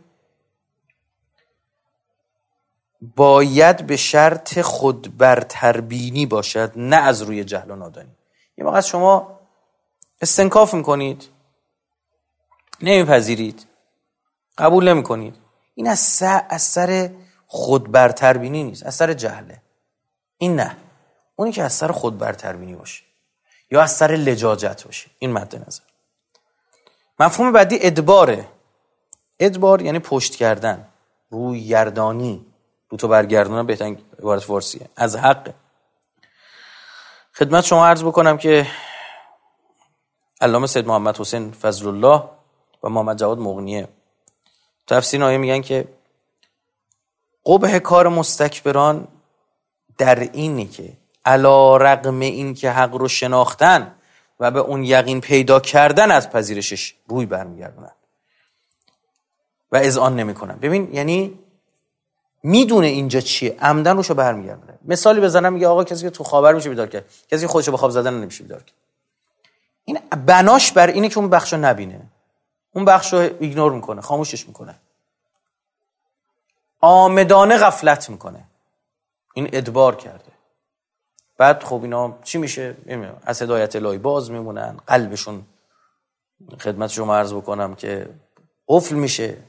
باید به شرط خود برتربینی باشد، نه از روی جهل و نادانی. یه موقع شما استنکاف میکنید، نمیپذیرید، قبول نمی کنید، این از سر, از سر خود برتربینی نیست، از سر جهله. این نه، اونی که از سر خود برتربینی باشه یا از سر لجاجت باشه. این مد نظر. مفهوم بعدی ادباره. ادبار یعنی پشت کردن، روی گردانی، رو تو برگردونن، بهترین عبارت فارسیه، از حق. خدمت شما عرض بکنم که علامه سید محمد حسین فضل الله و محمد جواد مغنیه تفسیر آیه میگن که قبح کار مستکبران در اینه که علی رغم این که حق رو شناختن و به اون یقین پیدا کردن از پذیرشش روی برمیگردونن و اذعان نمیکنن. ببین یعنی میدونه اینجا چیه، عمدن روشو برمیگردونه. مثالی بزنم، میگه آقا کسی که تو خوابر میشه بیدار کرد، کسی که خودشو به خواب زدن نمیشه بیدار کرد. این بناش بر اینه که اون بخشو نبینه، اون بخشو ایگنور میکنه، خاموشش میکنه، آمدانه غفلت میکنه. این ادبار کرده. بعد خب اینا چی میشه؟ از هدایت الهی باز میمونن، قلبشون خدمت شما عرض بکنم که قفل میشه،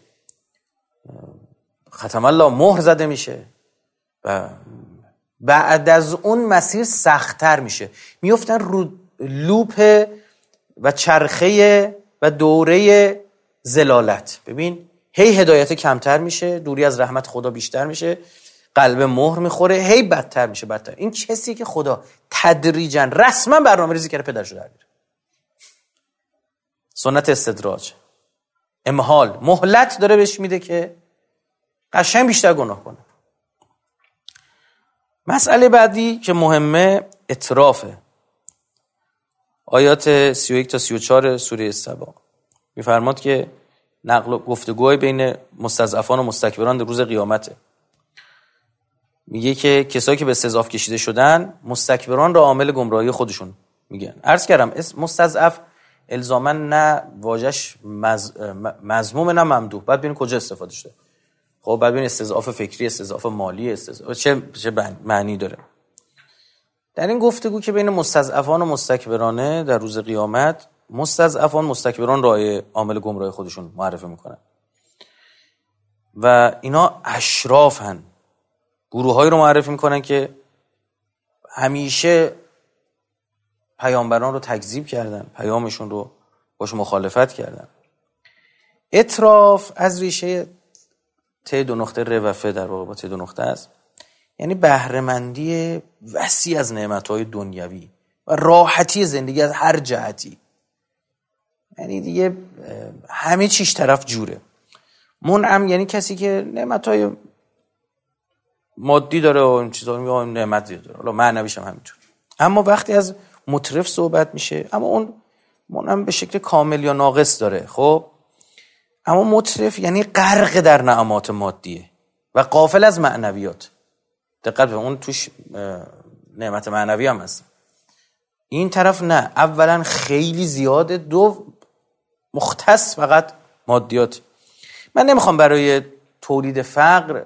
ختم الله مهر زده میشه و بعد از اون مسیر سخت‌تر میشه، میفتن رو لوپ و چرخه و دوره زلالت. ببین هی هدایت کمتر میشه، دوری از رحمت خدا بیشتر میشه، قلب مهر میخوره، هی بدتر میشه بدتر. این کسی که خدا تدریجا رسما برنامه‌ریزی کرده پدرشو در بیاره. سنت استدراج، امهال، مهلت داره بهش میده که قشنگ بیشتر گناه کنه. مسئله بعدی که مهمه اطرافه. آیات سی و یک تا سی و چهار سوره السبا میفرماد که نقل و گفتگوهای بین مستضعفان و مستکبران در روز قیامته. میگه که کسایی که به استضعاف کشیده شدن مستکبران را عامل گمراهی خودشون میگن. عرض کردم مستضعف الزاما نه واژش مز... مذموم نه ممدوح، بعد ببین کجا استفاده شده. خب بعد ببین استضعاف فکری، استضعاف مالی، استضعاف چه چه معنی داره. در این گفتگو که بین مستضعفان و مستکبرانه در روز قیامت، مستضعفان مستکبران را عامل گمراهی خودشون معرفی میکنن و اینا اشرافن، گروهایی رو معرفی میکنن که همیشه پیامبران رو تکذیب کردن، پیامشون رو باش مخالفت کردن. اطراف از ریشه ت دو نقطه ر و ف در واقع با ت دو نقطه است، یعنی بهره‌مندی وسیع از نعمت‌های دنیوی و راحتی زندگی از هر جهتی. یعنی دیگه همه چیش طرف جوره. منعم یعنی کسی که نعمت‌های مادی داره و این چیزا رو میگه نعمت داره، حالا معنویش هم همینطور. اما وقتی از مترف صحبت میشه، اما اون منعم به شکل کامل یا ناقص داره. خب اما مترف یعنی غرق در نعمات مادیه و غافل از معنویات. دقت به اون توش نعمت معنوی هم هست. این طرف نه، اولا خیلی زیاده، دو مختص فقط مادیات. من نمیخوام برای تولید فقر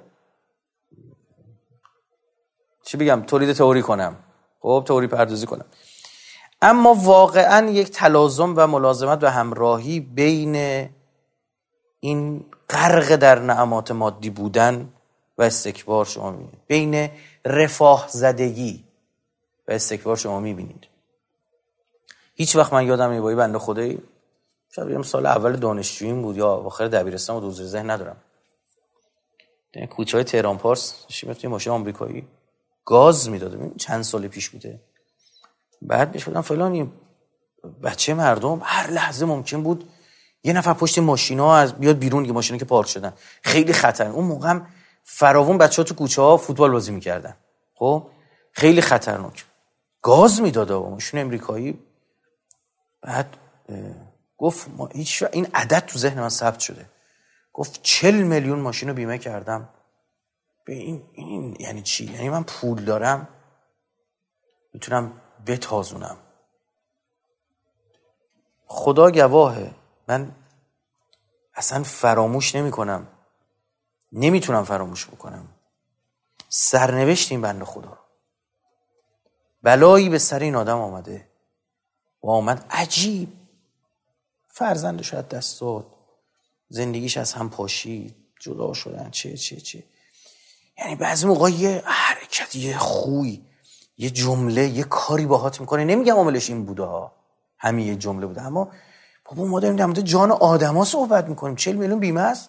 چی بگم تولید تئوری کنم، خب تئوری پردازی کنم، اما واقعا یک تلازم و ملازمت و همراهی بین این غرق در نعمات مادی بودن و استکبار شما میبینید، بین رفاه زدگی و استکبار شما میبینید. هیچ وقت من یادم میاد بنده خدایی شاید سال اول دانشجوییم بود یا آخر دبیرستان بود، روز ذهن ندارم، در کوچه‌های تهران پارس داشتیم یه ماشین آمریکایی گاز میداده، چند سال پیش بوده. بعد بهش گفتم فلان بچه مردم هر لحظه ممکن بود یه نفر پشت ماشینا از بیاد بیرون، یه ماشینا که پارک شدن خیلی خطرناک. اون موقع هم فراوون بچه‌ها تو کوچه‌ها فوتبال بازی می‌کردن، خب خیلی خطرناک. گاز میداده و ماشین امریکایی. بعد گفت ما هیچ این عدد تو ذهن من ثبت شده. گفت چهل میلیون ماشین رو بیمه کردم. به این این یعنی چی؟ یعنی من پول دارم میتونم بتازونم. خدا گواهه من اصلا فراموش نمی کنم، نمیتونم فراموش بکنم سرنوشت این بنده خدا. بلایی به سر این آدم آمده و آمد عجیب، فرزندش از دست داد، زندگیش از هم پاشید، جدا شدن، چه چه چه یعنی بعضی موقع یه حرکت، یه خوی، یه جمله، یه کاری باهات میکنه. نمیگم عاملش این بوده ها، همین یه جمله بوده، اما بابا ما داریم در مورد جان آدما صحبت میکنیم. چهل میلیون بیمه است،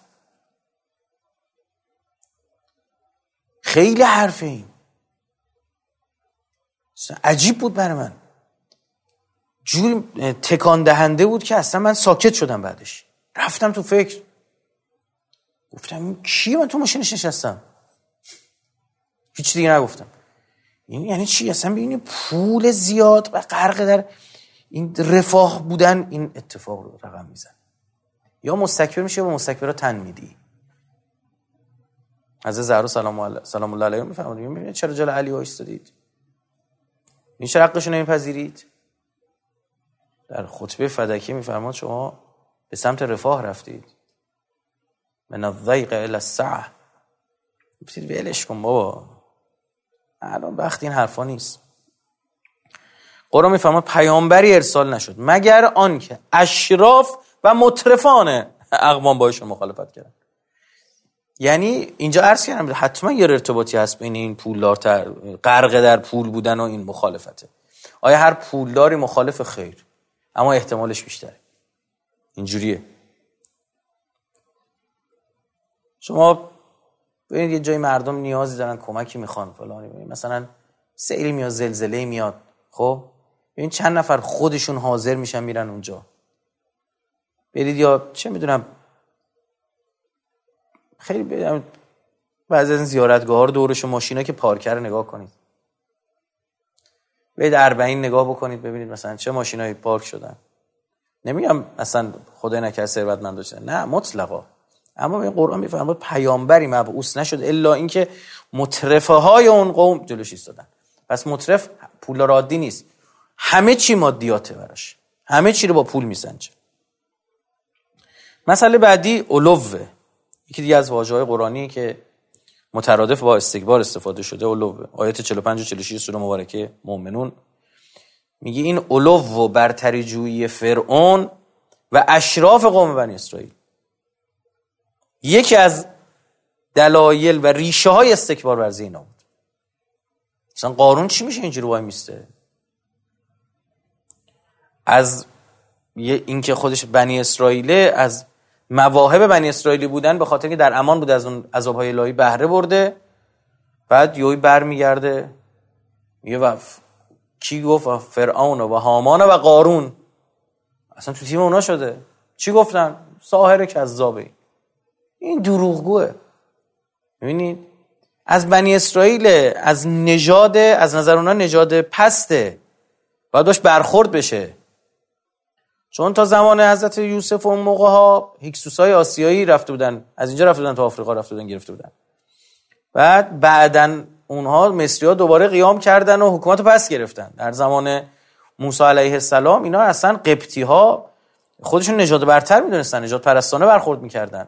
خیلی حرفه. این عجیب بود برای من، جور تکان دهنده بود که اصلا من ساکت شدم. بعدش رفتم تو فکر، گفتم کی من تو ماشینش نشستم، هیچ دیگه نگفتم. این یعنی چی؟ اصلا ببینید پول زیاد و غرق در این رفاه بودن این اتفاق رو رقم میزن. یا مستکبر میشه یا مستکبر رو تن میدی. حضرت زهرا سلام الله سلام الله علیها میفرماد میبینید چرا جلوی علی وایسادید؟ این چرا حقش رو نمیپذیرید؟ در خطبه فدکی میفرماد شما به سمت رفاه رفتید، من الضیق الی السعه. گفتید ولش کن بابا، الان وقت این حرفا نیست. قرآن میفرماد پیامبری ارسال نشد مگر آن که اشراف و مترفان اقوام باشون مخالفت کردن. یعنی اینجا عرض کردم حتما یه ارتباطی هست بین این پولدار غرق در پول بودن و این مخالفته. آیا هر پولداری مخالف خیر؟ اما احتمالش بیشتره. اینجوریه. شما ببینید یه جای مردم نیازی دارن، کمکی میخوان فلانی، مثلا سیلی میاد، زلزله میاد، خب ببین چند نفر خودشون حاضر میشن میرن اونجا. برید یا چه میدونم خیلی بعضی از این زیارتگاه‌ها رو دورش ماشینا که پارکر نگاه کنید. برید اربعین نگاه بکنید ببینید مثلا چه ماشینایی پارک شدن. نمیگم مثلا خدای نکرده ثروتمند باشه، نه مطلقا، اما این قرآن میفرماید پیامبری مبعوث نشد الا اینکه مترفه های اون قوم جلوش ایستادن. پس مترف پولدار عادی نیست، همه چی مادیاته براش، همه چی رو با پول میسنجه. مسئله بعدی علوه، یکی دیگه از واژه‌های قرآنی که مترادف با استکبار استفاده شده. علوه آیات چهل و پنج و چهل و شش سوره مبارکه مومنون میگه این علو و برتری جویی فرعون و اشراف قوم بنی اسرائیل یکی از دلایل و ریشه های استکبار ورزی اینا بود. مثلا قارون چی میشه اینجوری وای میسته؟ از اینکه خودش بنی اسرائیله، از مواهب بنی اسرائیلی بودن به خاطر که در امان بود از اون عذاب‌های الهی بهره برده، بعد یوی برمیگرده میگه و کی گفت فرعون و هامان و قارون اصلا تو تیم اونا شده. چی گفتن؟ ساحر کذابه. این دروغگوه. ببینید از بنی اسرائیل، از نژاد، از نظر اونا نژاد پسته، باید باش برخورد بشه. چون تا زمان حضرت یوسف و اون موقع ها هیکسوسای آسیایی رفته بودن، از اینجا رفته بودن تا آفریقا رفته بودن گرفته بودن. بعد بعدن اونها مصری ها دوباره قیام کردن و حکومت رو پس گرفتن. در زمان موسی علیه السلام اینا اصلا قبطی ها خودشون نژاد برتر میدونستن، نژاد پرستانه برخورد میکردن.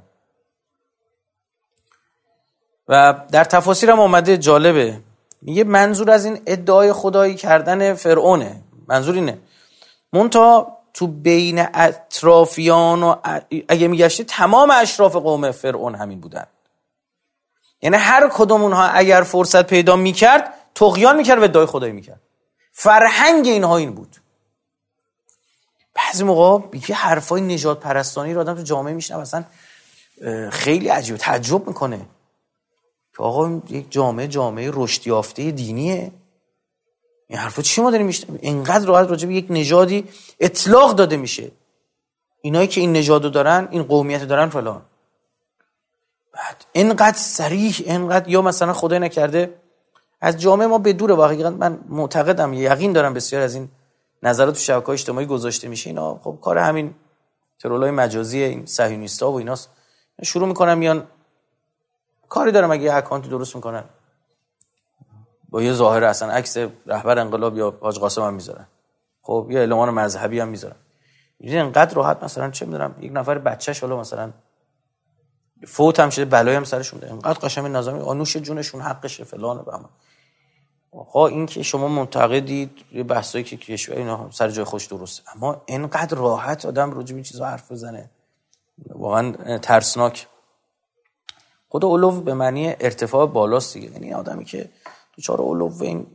و در تفاسیر هم اومده جالبه، میگه منظور از این ادعای خدایی کردن فرعونه، منظور اینه منتها تو بین اطرافیان و اگه میگشتی تمام اشراف قوم فرعون همین بودن. یعنی هر کدوم اونها اگر فرصت پیدا میکرد طغیان میکرد و ادعای خدایی میکرد. فرهنگ اینها این بود. بعضی موقع یه حرفای نژاد پرستانی رو آدم تو جامعه میشنه مثلا خیلی عجیبه، تعجب میکنه که آقا یک جامعه جامعه رشد یافته دینیه، این حرفا چی ما داریم میشنویم؟ اینقدر راحت راجع به یک نژادی اطلاق داده میشه، اینایی که این نژادو دارن، این قومیت دارن فلان. بعد اینقدر صریح، اینقدر، یا مثلا خدای نکرده از جامعه ما به دوره. واقعا من معتقدم، یقین دارم بسیار از این نظرات تو شبکه‌های اجتماعی گذاشته میشه، اینا خب کار همین ترولای مجازی این صهیونیستا و ایناست. شروع میکنن میان کاری دارم اگه اکانت درست میکنن با یه ظاهر اصلا عکس رهبر انقلاب یا حاج قاسم هم میذارن، خب یه المان مذهبی هم میذارن. این انقدر راحت مثلا چه میدونم یک نفر بچه‌ش حالا مثلا فوت هم شده بلایی هم سرشون ده، انقدر قشنگ نظامی آنوش جونشون حقشه فلان و بهمان. آقا این که شما معتقدید یه بحثایی که کشور اینا سر جای خوش درسته، اما اینقدر راحت آدم راجع به چیزا حرف بزنه واقعا ترسناک. خود علو به معنی ارتفاع بالاست دیگه، یعنی آدمی که دوچار علو این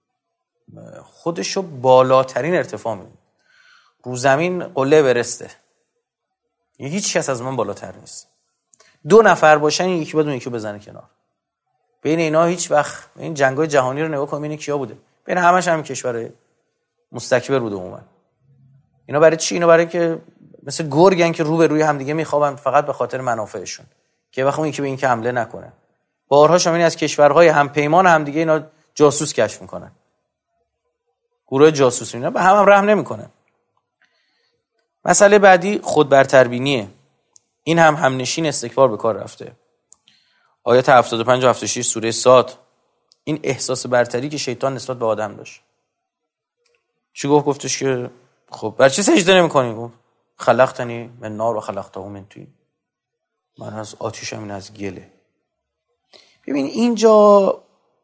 خودشو بالاترین ارتفاع می‌بینه. رو زمین قله برسته، هیچ کس از من بالاتر نیست. دو نفر باشن یکی بدون یکی بزنه کنار. بین اینا هیچ وقت این جنگ‌های جهانی رو نگاه کن ببین کیا بوده. بین همش هم کشور مستکبر بوده عموما. اینا برای چی؟ اینا برای که مثل گرگن که رو به روی هم دیگه میخوابن فقط به خاطر منافعشون، که وقتی یکی به این که حمله نکنه. بارها شامل از کشورهای همپیمان هم دیگه اینا جاسوس کشف میکنن. گروه جاسوس اینا به هم, هم رحم نمیکنن. مسئله بعدی خود برتربینیه. این هم همنشین استکبار به کار رفته. آیات هفتاد و پنج و هفتاد و شش سوره صاد، این احساس برتری که شیطان نسبت به آدم داشت. چی گفت؟ گفتش که خب بر چی سجده نمی‌کنی؟ گفت خلقتنی من نار و خلقته من طین، من از آتیشم این از گله. ببین اینجا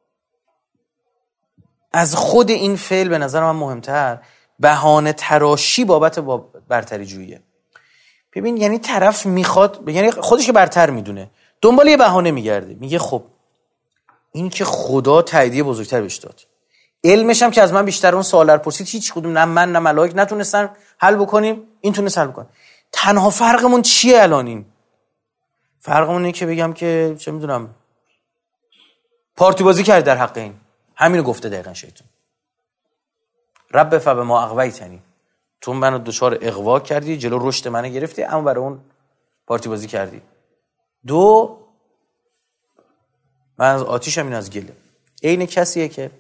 از خود این فعل به نظر من مهمتر بهانه تراشی بابت برتری جوییه. ببین یعنی طرف میخواد، یعنی خودش که برتر میدونه دنبال یه بهانه میگرده، میگه خب این که خدا تاییدیه بزرگتر بهش داد، علمش هم که از من بیشتر اون سوال رو پرسید، هیچ کدوم نه من نه ملائک نتونستن حل بکنیم، این تونست حل بکنه. تنها فرقمون چیه الان؟ این فرقمون اینه که بگم که چه میدونم پارتی بازی کرد در حق این، همینو گفته دقیقاً شیطان. رب فبما اغویتنی، تو منو دوچار اغوا کردی، جلو رشد منو گرفتی، اما برای اون پارتی بازی کردی. دو، من از آتیشم این از گله. عین کسیه که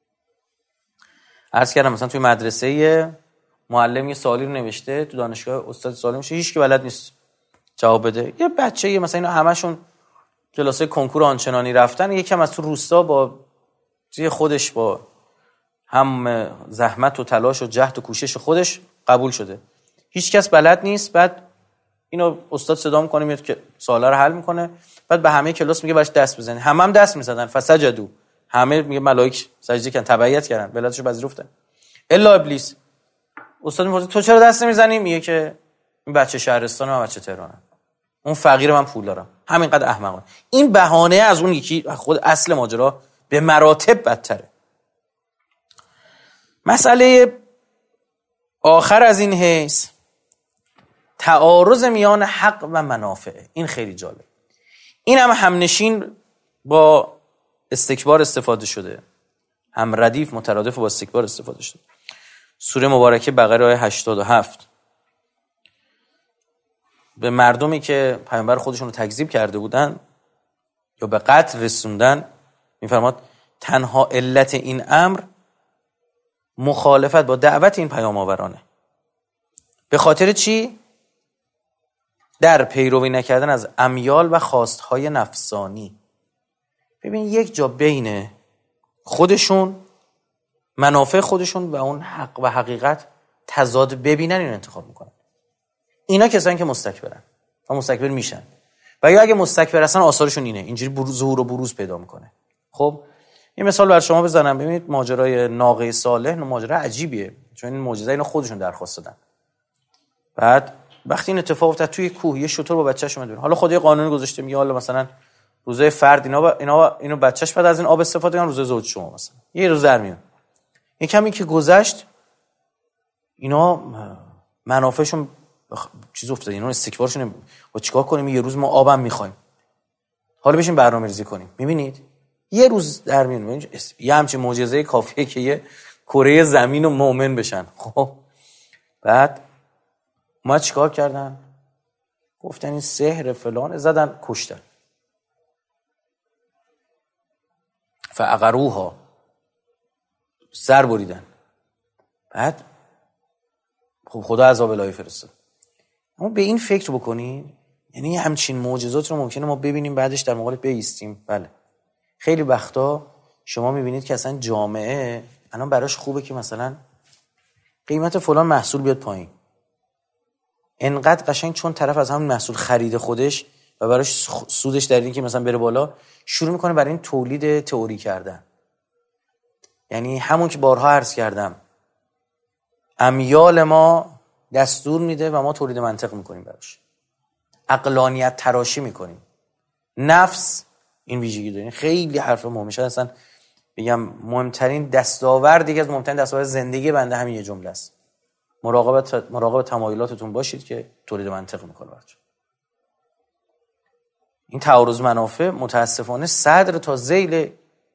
عرض کردم مثلا توی مدرسه معلم یه سوالی رو نوشته، تو دانشگاه استاد سوالی میشه، هیچ کی بلد نیست جواب بده. یه بچه یه مثلا اینا همشون کلاسای کنکور آنچنانی رفتن، یکم از تو روستا با توی خودش با هم زحمت و تلاش و جهد و کوشش خودش قبول شده. هیچ کس بلد نیست. بعد اینو استاد صدا میکنه میاد که سوالا رو حل میکنه، بعد به همه کلاس میگه باش دست بزنید. همه هم دست میزدن، فسجدوا، همه میگه ملائک سجده کردن، تبعیت کردن، بلادشو پذیرفتن الا ابلیس. استاد میپرسه تو چرا دست نمیزنی؟ میگه که این بچه شهرستانه، من بچه تهرانم، اون فقیر، من پول دارم. همینقدر احمقانه. این بهانه از اون یکی خود اصل ماجرا به مراتب بدتره. مسئله آخر از این حیث تعارض میان حق و منافع. این خیلی جالب. این هم همنشین با استکبار استفاده شده، هم ردیف مترادف با استکبار استفاده شده. سوره مبارکه بقره آیه هشتاد و هفت به مردمی که پیامبر خودشون رو تکذیب کرده بودن یا به قتل رسوندن میفرماد تنها علت این امر مخالفت با دعوت این پیام آورانه. به خاطر چی؟ در پیروی نکردن از امیال و خواستهای نفسانی. ببین یک جا بین خودشون، منافع خودشون و اون حق و حقیقت تضاد ببینن، این انتخاب میکنن. اینا کسانی که مستکبرن و مستکبر میشن، و یا اگه مستکبر هستن آثارشون اینه، اینجوری ظهور و بروز پیدا میکنه. خب این مثال بر شما بزنم. ببینید ماجرای ناقه صالح ماجرا عجیبیه، چون این معجزه اینو خودشون درخواست دادن. بعد وقتی این اتفاق افتاد توی کوه، یه شتر با بچه‌ش اومد. حالا خدای قانونی گذاشته میگه حالا مثلا روزه فرد اینا با اینا اینو بچه‌ش بعد از این آب استفاده کنن، روزه زوج شما مثلا یه روز در میون. یه کمی که گذشت اینا منافعشون بخ... چیز افتاد، اینا استکبارشون با چیکار کنیم، یه روز ما آبم می‌خوایم، حالا بشین برنامه‌ریزی کنیم. می‌بینید یه روز در میون یه همچین معجزه کافیه که یه کره زمین رو مؤمن بشن. خب بعد ما چیکار کردن؟ گفتن این سحر فلان، زدن کشتن. فعقروها، سر بریدن. بعد خب خدا عذاب الهی فرستاد. اما به این فکر بکنید، یعنی همچین معجزات رو ممکنه ما ببینیم بعدش در مقابل بایستیم. بله خیلی وقتا شما میبینید که اصلا جامعه الان براش خوبه که مثلا قیمت فلان محصول بیاد پایین، انقدر قشنگ چون طرف از همون محصول خرید خودش و براش سودش در این که مثلا بره بالا، شروع میکنه برای این تولید تئوری کردن. یعنی همون که بارها عرض کردم، امیال ما دستور میده و ما تولید منطق میکنیم براش، عقلانیت تراشی میکنیم. نفس این ویژگی داره. خیلی حرف مهمه، شاید اصلا بگم مهمترین دستاورد، یکی از مهمترین دستاورد زندگی بنده همین یه جمله است. مراقبت مراقب تمایلاتتون باشید که تولید منطق میکنه براتون. این تعارض منافع متاسفانه صدر تا ذیل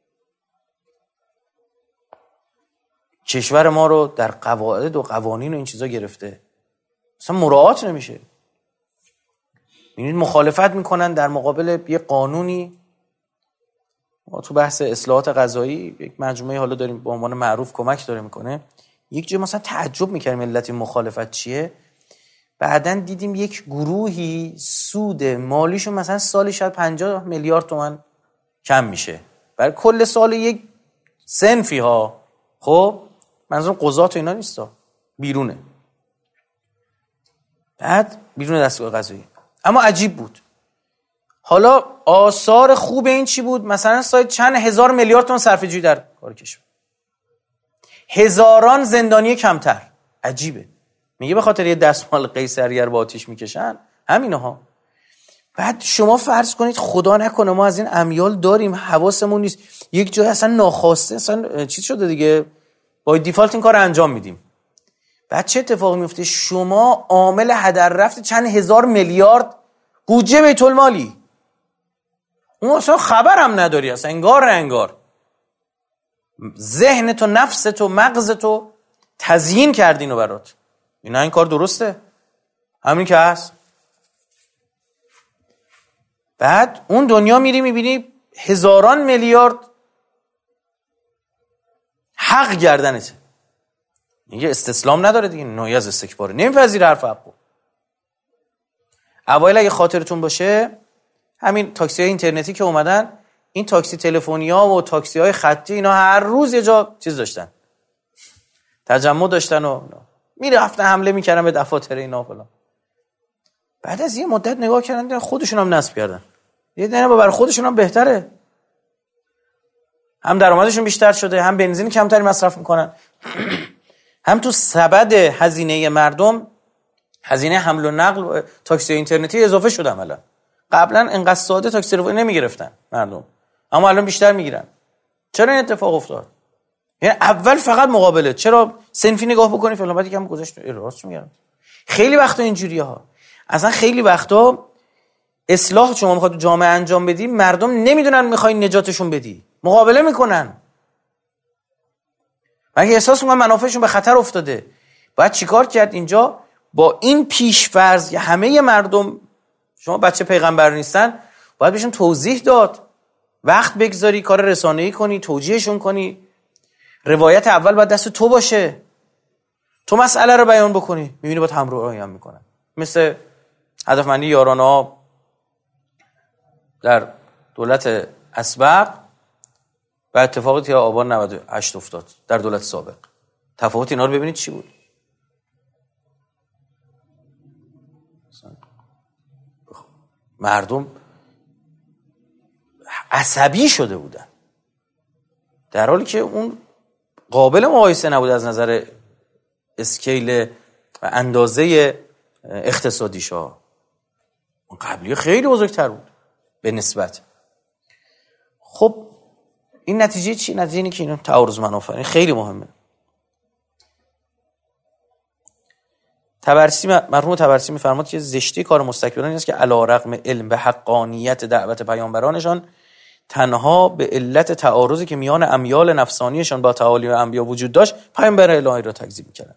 کشور ما رو در قواعد و قوانین و این چیزا گرفته، اصلا مراعات نمیشه. میبینید مخالفت میکنن در مقابل یه قانونی. ما تو بحث اصلاحات قضایی یک مجموعه حالا داریم به عنوان معروف کمک داره میکنه. یک جا مثلا تعجب میکردیم ملت مخالفت چیه، بعدن دیدیم یک گروهی سود مالیشون مثلا سالی شاید پنجاه میلیارد تومان کم میشه برای کل سال یک صنفی ها. خب منظورم قضات و اینا نیستا، بیرونه، بعد بیرون دستگاه قضایی. اما عجیب بود. حالا آثار خوب این چی بود؟ مثلا ساید چند هزار میلیارد تومان صرفه جویی در کار کشور، هزاران زندانی کمتر. عجیبه. میگه به خاطر یه دستمال قیصریه با آتیش میکشن همینها. بعد شما فرض کنید خدا نکنه ما از این امیال داریم، حواسمون نیست، یک جای اصلا ناخواسته اصلا چیز شده دیگه، با دیفالت این کار انجام میدیم. بعد چه اتفاقی میفته؟ شما عامل هدر رفت چند هزار میلیارد بودجه بیت المالی، اون اصلا خبرم نداری، اصلا انگار انگار ذهن تو، نفس تو، مغز تو تزیین کردینو برات. این این کار درسته، همین که هست. بعد اون دنیا میری میبینی هزاران میلیارد حق گردنته. میگه استسلام نداره دیگه، نوعی از استکباره، نمیپذیره حرف حقو. اوایل اگه خاطرتون باشه همین تاکسی های اینترنتی که اومدن، این تاکسی تلفنی ها و تاکسی های خطی اینا هر روز یه جا چیز داشتن، تجمع داشتن و میرفتن حمله میکردن به دفاتر اینا فلان. بعد از یه مدت نگاه کردن دیدن خودشون هم نصب کردن، دیدن برای خودشون هم بهتره، هم درآمدشون بیشتر شده، هم بنزین کمتری مصرف میکنن، هم تو سبد هزینه مردم هزینه حمل و نقل تاکسی اینترنتی اضافه شده. عملا قبلا انقدر ساده تاکسی رو نمیگرفتن مردم، اما الان بیشتر میگیرن. چرا این اتفاق افتاد؟ یعنی اول فقط مقابله، چرا صنفی نگاه بکنی فلان، بعد یکم گذاشت راست میگم. خیلی وقتا اینجوریه ها، اصلا خیلی وقتا اصلاح شما میخواد تو جامعه انجام بدی، مردم نمیدونن میخوای نجاتشون بدی، مقابله میکنن، مگه احساس میکنن منافعشون به خطر افتاده. باید چیکار کرد اینجا؟ با این پیش‌فرض همه مردم شما بچه پیغمبر نیستن، باید بهشون توضیح داد، وقت بگذاری، کار رسانه‌ای کنی، توجیهشون کنی. روایت اول باید دست تو باشه، تو مسئله رو بیان بکنی، میبینی باید همراهی هم میکنن. مثل هدفمندی یارانه‌ها در دولت اسبق و اتفاقاتی آبان نود و هشت افتاد در دولت سابق. تفاوت اینا رو ببینید چی بود. مردم عصبی شده بودن، در حالی که اون قابل مقایسه نبود از نظر اسکیل و اندازه اقتصادیش ها. اون قبلی خیلی بزرگتر بود به نسبت. خب این نتیجه چی؟ نتیجه اینه که این تعارض منافع خیلی مهمه. تبرسی مرحوم تبرسی میفرماد که زشتی کار مستکبران این است که علی رغم علم به حقانیت دعوت پیامبرانشان تنها به علت تعارضی که میان امیال نفسانیشان با تعالیم انبیا وجود داشت پیامبر الهی را تکذیب می‌کردند.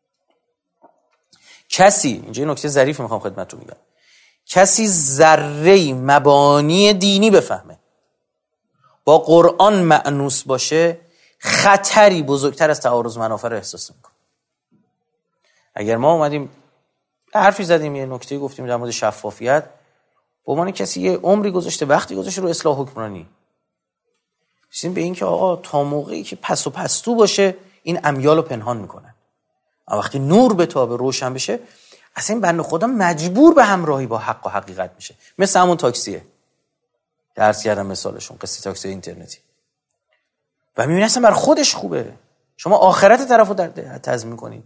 کسی اینجا نکته ظریف میخوام خدمتتون بگم، کسی ذره مبانی دینی بفهمه با قرآن مأنوس باشه، خطری بزرگتر از تعارض منافع رو احساس میکنه. اگر ما اومدیم حرفی زدیم، یه نکته گفتیم در مورد شفافیت، به عنوان کسی یه عمری گذاشته، وقتی گذاشته رو اصلاح حکمرانی، رسیدیم به این که آقا تا موقعی که پس و پستو باشه این امیال رو پنهان میکنن، اما وقتی نور به تابه روشن بشه اصلا این بنده خدا مجبور به همراهی با حق و حقیقت میشه. مثل همون تاکسیه درس کردم مثالشون، قصه تاکسی اینترنتی، و میبینی اصلا بر خودش خوبه، شما آخرت طرف رو در تضمین کنید.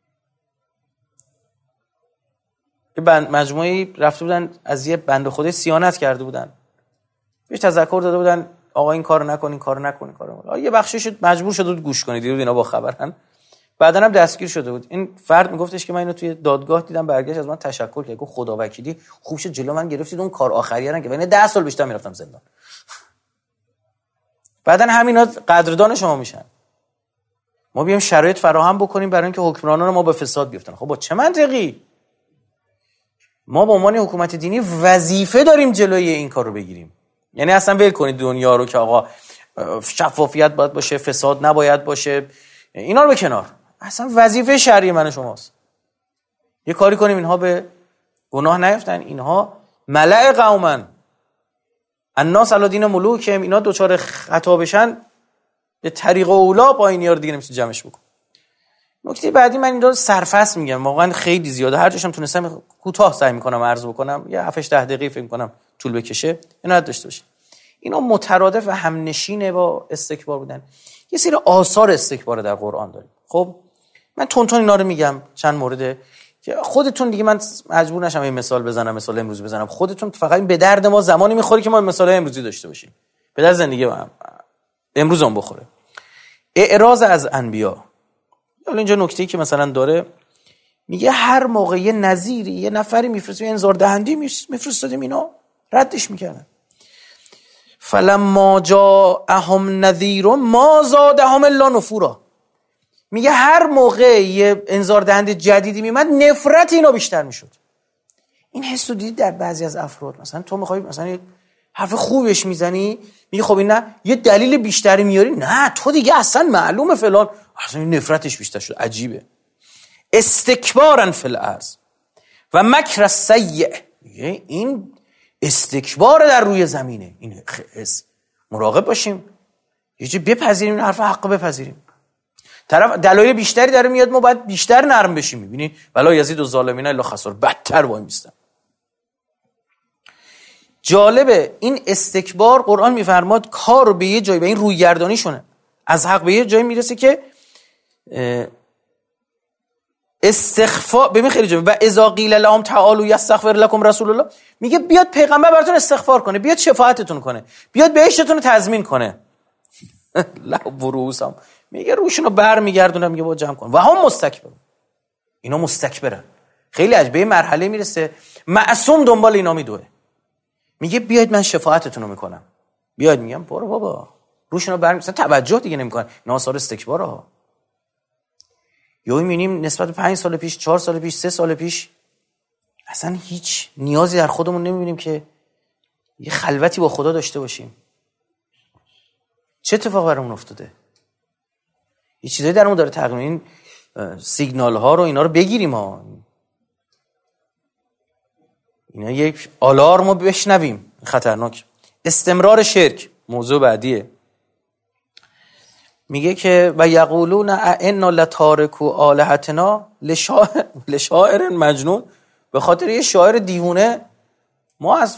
مجموعی رفته بودن از یه بنده خدای صیانت کرده بودن، بهش تذکر داده بودن آقا این کارو نکن، این کارو نکن، این کارو نکن. یه بخشی شد مجبور شد بود گوش کنید، دیدید اینا با خبرن. بعدن هم دستگیر شده بود. این فرد میگفتش که من اینو توی دادگاه دیدم، برگشت از من تشکر کرد، گفت خدا وکیلی خوب شد جلو من گرفتید، اون کار آخریه رن که من ده سال بیشتر میرفتم زندان. بعدن همینا قدردان شما میشن. ما بیایم شرایط فراهم بکنیم برای اینکه حکمرانان ما به فساد بیفتن. خب با چه منطقی؟ ما به عنوان حکومت دینی وظیفه داریم جلوی این کار رو بگیریم. یعنی اصلا ول کنید دنیا رو که آقا شفافیت باید باشه، فساد نباید باشه، اینا رو به کنار. اصلا وظیفه شرعی من و شماست. یه کاری کنیم اینها به گناه نیفتن، اینها ملأ قومن الناس علی دین ملوکهم، اینا دوچار خطا بشن به طریق اولا با این یار دیگه نمیشه جمعش بکن. نکته بعدی من این رو سرفصل میگم، واقعا خیلی زیاده، هر جاشم تونستم کوتاه سعی میکنم عرض بکنم، یه هفت ده دقیقه فکر میکنم طول بکشه، اینا داشته باشید. اینا مترادف و همنشینه با استکبار بودن. یه سری آثار استکبار در قرآن داریم. خب من تون تون اینا رو میگم، چند مورده که خودتون دیگه، من مجبور نشم این مثال بزنم، مثال امروز بزنم، خودتون فقط به درد ما زمانی میخوره که ما مثال امروزی داشته باشیم، به درد زندگی ما امروز هم بخوره. اعراض از انبیا. حالا اینجا نکته‌ای که مثلا داره، میگه هر موقع یه نذیری، یه نفری میفرستیم، انذار دهنده میفرستادیم، اینا ردش میکردن. فلما جاءهم نذیر ما زادهم الا نفورا. میگه هر موقع یه انذار دهنده جدیدی میمد نفرت اینا بیشتر میشد. این حس رو دیدید در بعضی از افراد، مثلا تو میخوای مثلا یه حرف خوبش میزنی میگه خب این نه یه دلیل بیشتری میاری، نه تو دیگه اصلا معلومه فلان، اصلا نفرتش بیشتر شد. عجیبه. استکبارا فی الارض و مکر السیء، این استکبار در روی زمینه. این حس مراقب باشیم، یه چیزی بپذیریم، این حرف حق بپذیریم. طرف دلایل بیشتری داره میاد، ما باید بیشتر نرم بشیم. میبینی ولا یزید الظالمین الا خسار، بدتر وای میستن. جالبه این استکبار قرآن میفرماد کار رو به یه جایی، به این روی گردانی شونه از حق، به یه جایی میرسه که استغفار. ببین خیلی جالبه، و اذا قیل لهم تعالوا یستغفر لكم رسول الله، میگه بیاد پیغمبر براتون استغفار کنه، بیاد شفاعتتون کنه، بیاد بهشتتون رو تضمین کنه. لا بروسم، میگه روشونو برمیگردونه، میگه با جمع کن. و هم مستکبر، اینا مستکبرن. خیلی عجیبه مرحله میرسه معصوم دنبال اینا میدوه، میگه بیاید من شفاعتتون رو میکنم، بیاید. میگم برو بابا، روشونو برمی، مثلا توجه دیگه نمیکنن. اینا آثار استکباره ها. یا میبینیم نسبت به پنج سال پیش، چهار سال پیش، سه سال پیش اصلا هیچ نیازی در خودمون نمیبینیم که یه خلوتی با خدا داشته باشیم. چه اتفاقی برامون افتاده؟ یه چیزایی درمون داره تغییر. این سیگنال ها رو اینا رو بگیریم ها، اینا یک آلارم رو بشنویم. خطرناک. استمرار شرک موضوع بعدیه. میگه که و یقولون انا لتارکو آلهتنا لشاعر مجنون، به خاطر یه شاعر دیوونه ما از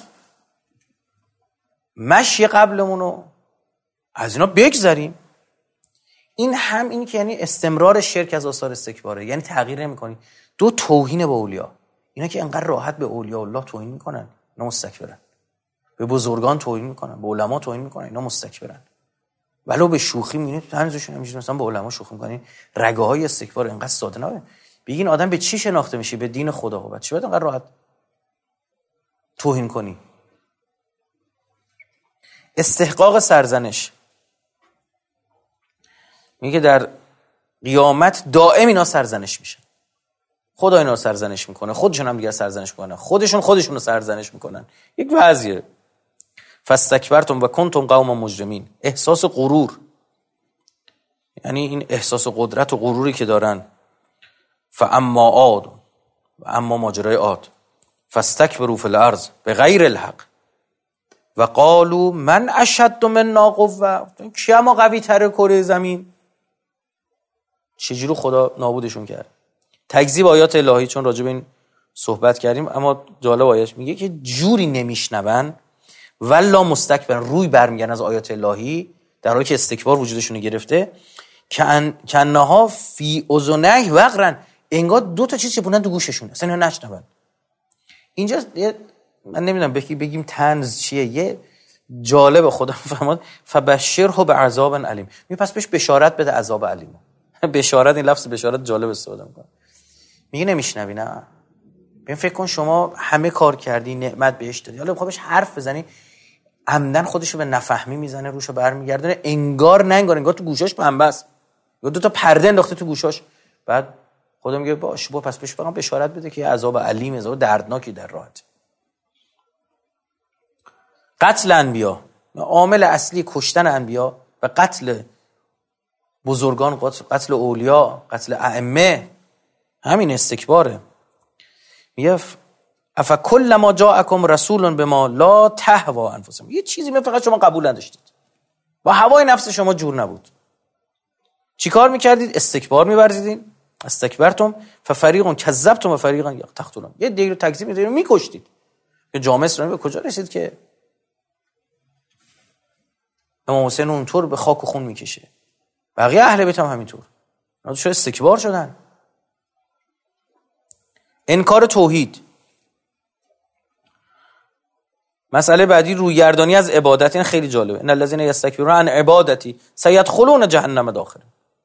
مشی قبلمونو از اینا بگذاریم. این هم این که یعنی استمرار شرک از آثار استکباره، یعنی تغییر نمی‌کنی. دو توهین به اولیا، اینا که انقدر راحت به اولیاء الله توهین میکنن اینا مستکبرن، به بزرگان توهین میکنن، به علما توهین میکنن، اینا مستکبرن. ولو به شوخی میبینید طنزشون نمیشه، مثلا به علما شوخی میکنین، رگه های استکبار اینقدر ساده نباشه. بگین آدم به چی شناخته میشه؟ به دین خدا. خب چی باید انقدر راحت توهین کنی؟ استحقاق سرزنش، میگه در قیامت دائم اینا سرزنش میشن. خدا اینا سرزنش میکنه، خودشون هم دیگه سرزنش میکنن، خودشون خودشون رو سرزنش میکنن. یک وضعیه. فاستکبرتم و کنتم قوما مجرمین. احساس غرور، یعنی این احساس قدرت و غروری که دارن. فاما عاد، و اما ماجرای عاد، فاستکبروا فی الارض بغیر الحق و قالوا من اشد منا قوه. کیا ما قوی تره کره زمین؟ چجوری خدا نابودشون کرد؟ تکذیب آیات الهی، چون راجع به این صحبت کردیم، اما جالب آیش میگه که جوری نمیشنون ولا مستکبرن، روی برمیگردن از آیات الهی در حالی که استکبار وجودشون گرفته. کنها فی اذنیه وقرن، انگار دو تا چیز چپوندن تو گوششون، اصلا اینا نشنون. اینجا من نمیدونم بگیم طنز چیه، یه جالب خدا فهماد فبشره بعذاب الیم، می پس بهش بشارت بده عذاب الیم. بشارت، این لفظ بشارت جالب استفاده میکنه. میگه نمیشنوی؟ نه. ببین فکر کن شما همه کار کردی، نعمت بهش دادی، حالا میخوای بهش حرف بزنی، عمدن خودشو به نفهمی میزنه، روشو برمیگردونه، انگار نه انگار انگار تو گوشاش پنبه است، یا دو تا پرده انداخته تو گوشاش. بعد خدا میگه باش با پس بهش فقط بشارت بده که عذاب علیم، عذاب دردناکی در راهت. قتل انبیا، عامل اصلی کشتن انبیا و قتل بزرگان، قتل اولیا، قتل ائمه، همین استکباره. میگه اف کل ما جاءکم رسول بما لا تهوا انفسکم، یه چیزی می فقط شما قبول نداشتید، با هوای نفس شما جور نبود. چیکار میکردید؟ استکبار می‌ورزیدین. استکبرتم ففریق کذبتم و فریق تقتلون، یه دیگه رو تکذیب می‌کردید، می‌کشتید. که جامعه اسلامی به کجا رسید که امام حسین اونطور به خاک و خون میکشه، بقیه اهل بیت هم همینطور. اونا شو استکبار شدن. انکار توحید. مسئله بعدی رویگردانی از عبادت. این خیلی جالبه. ان الذين يستكبرون عن عبادتي سيدخلون جهنم داخل،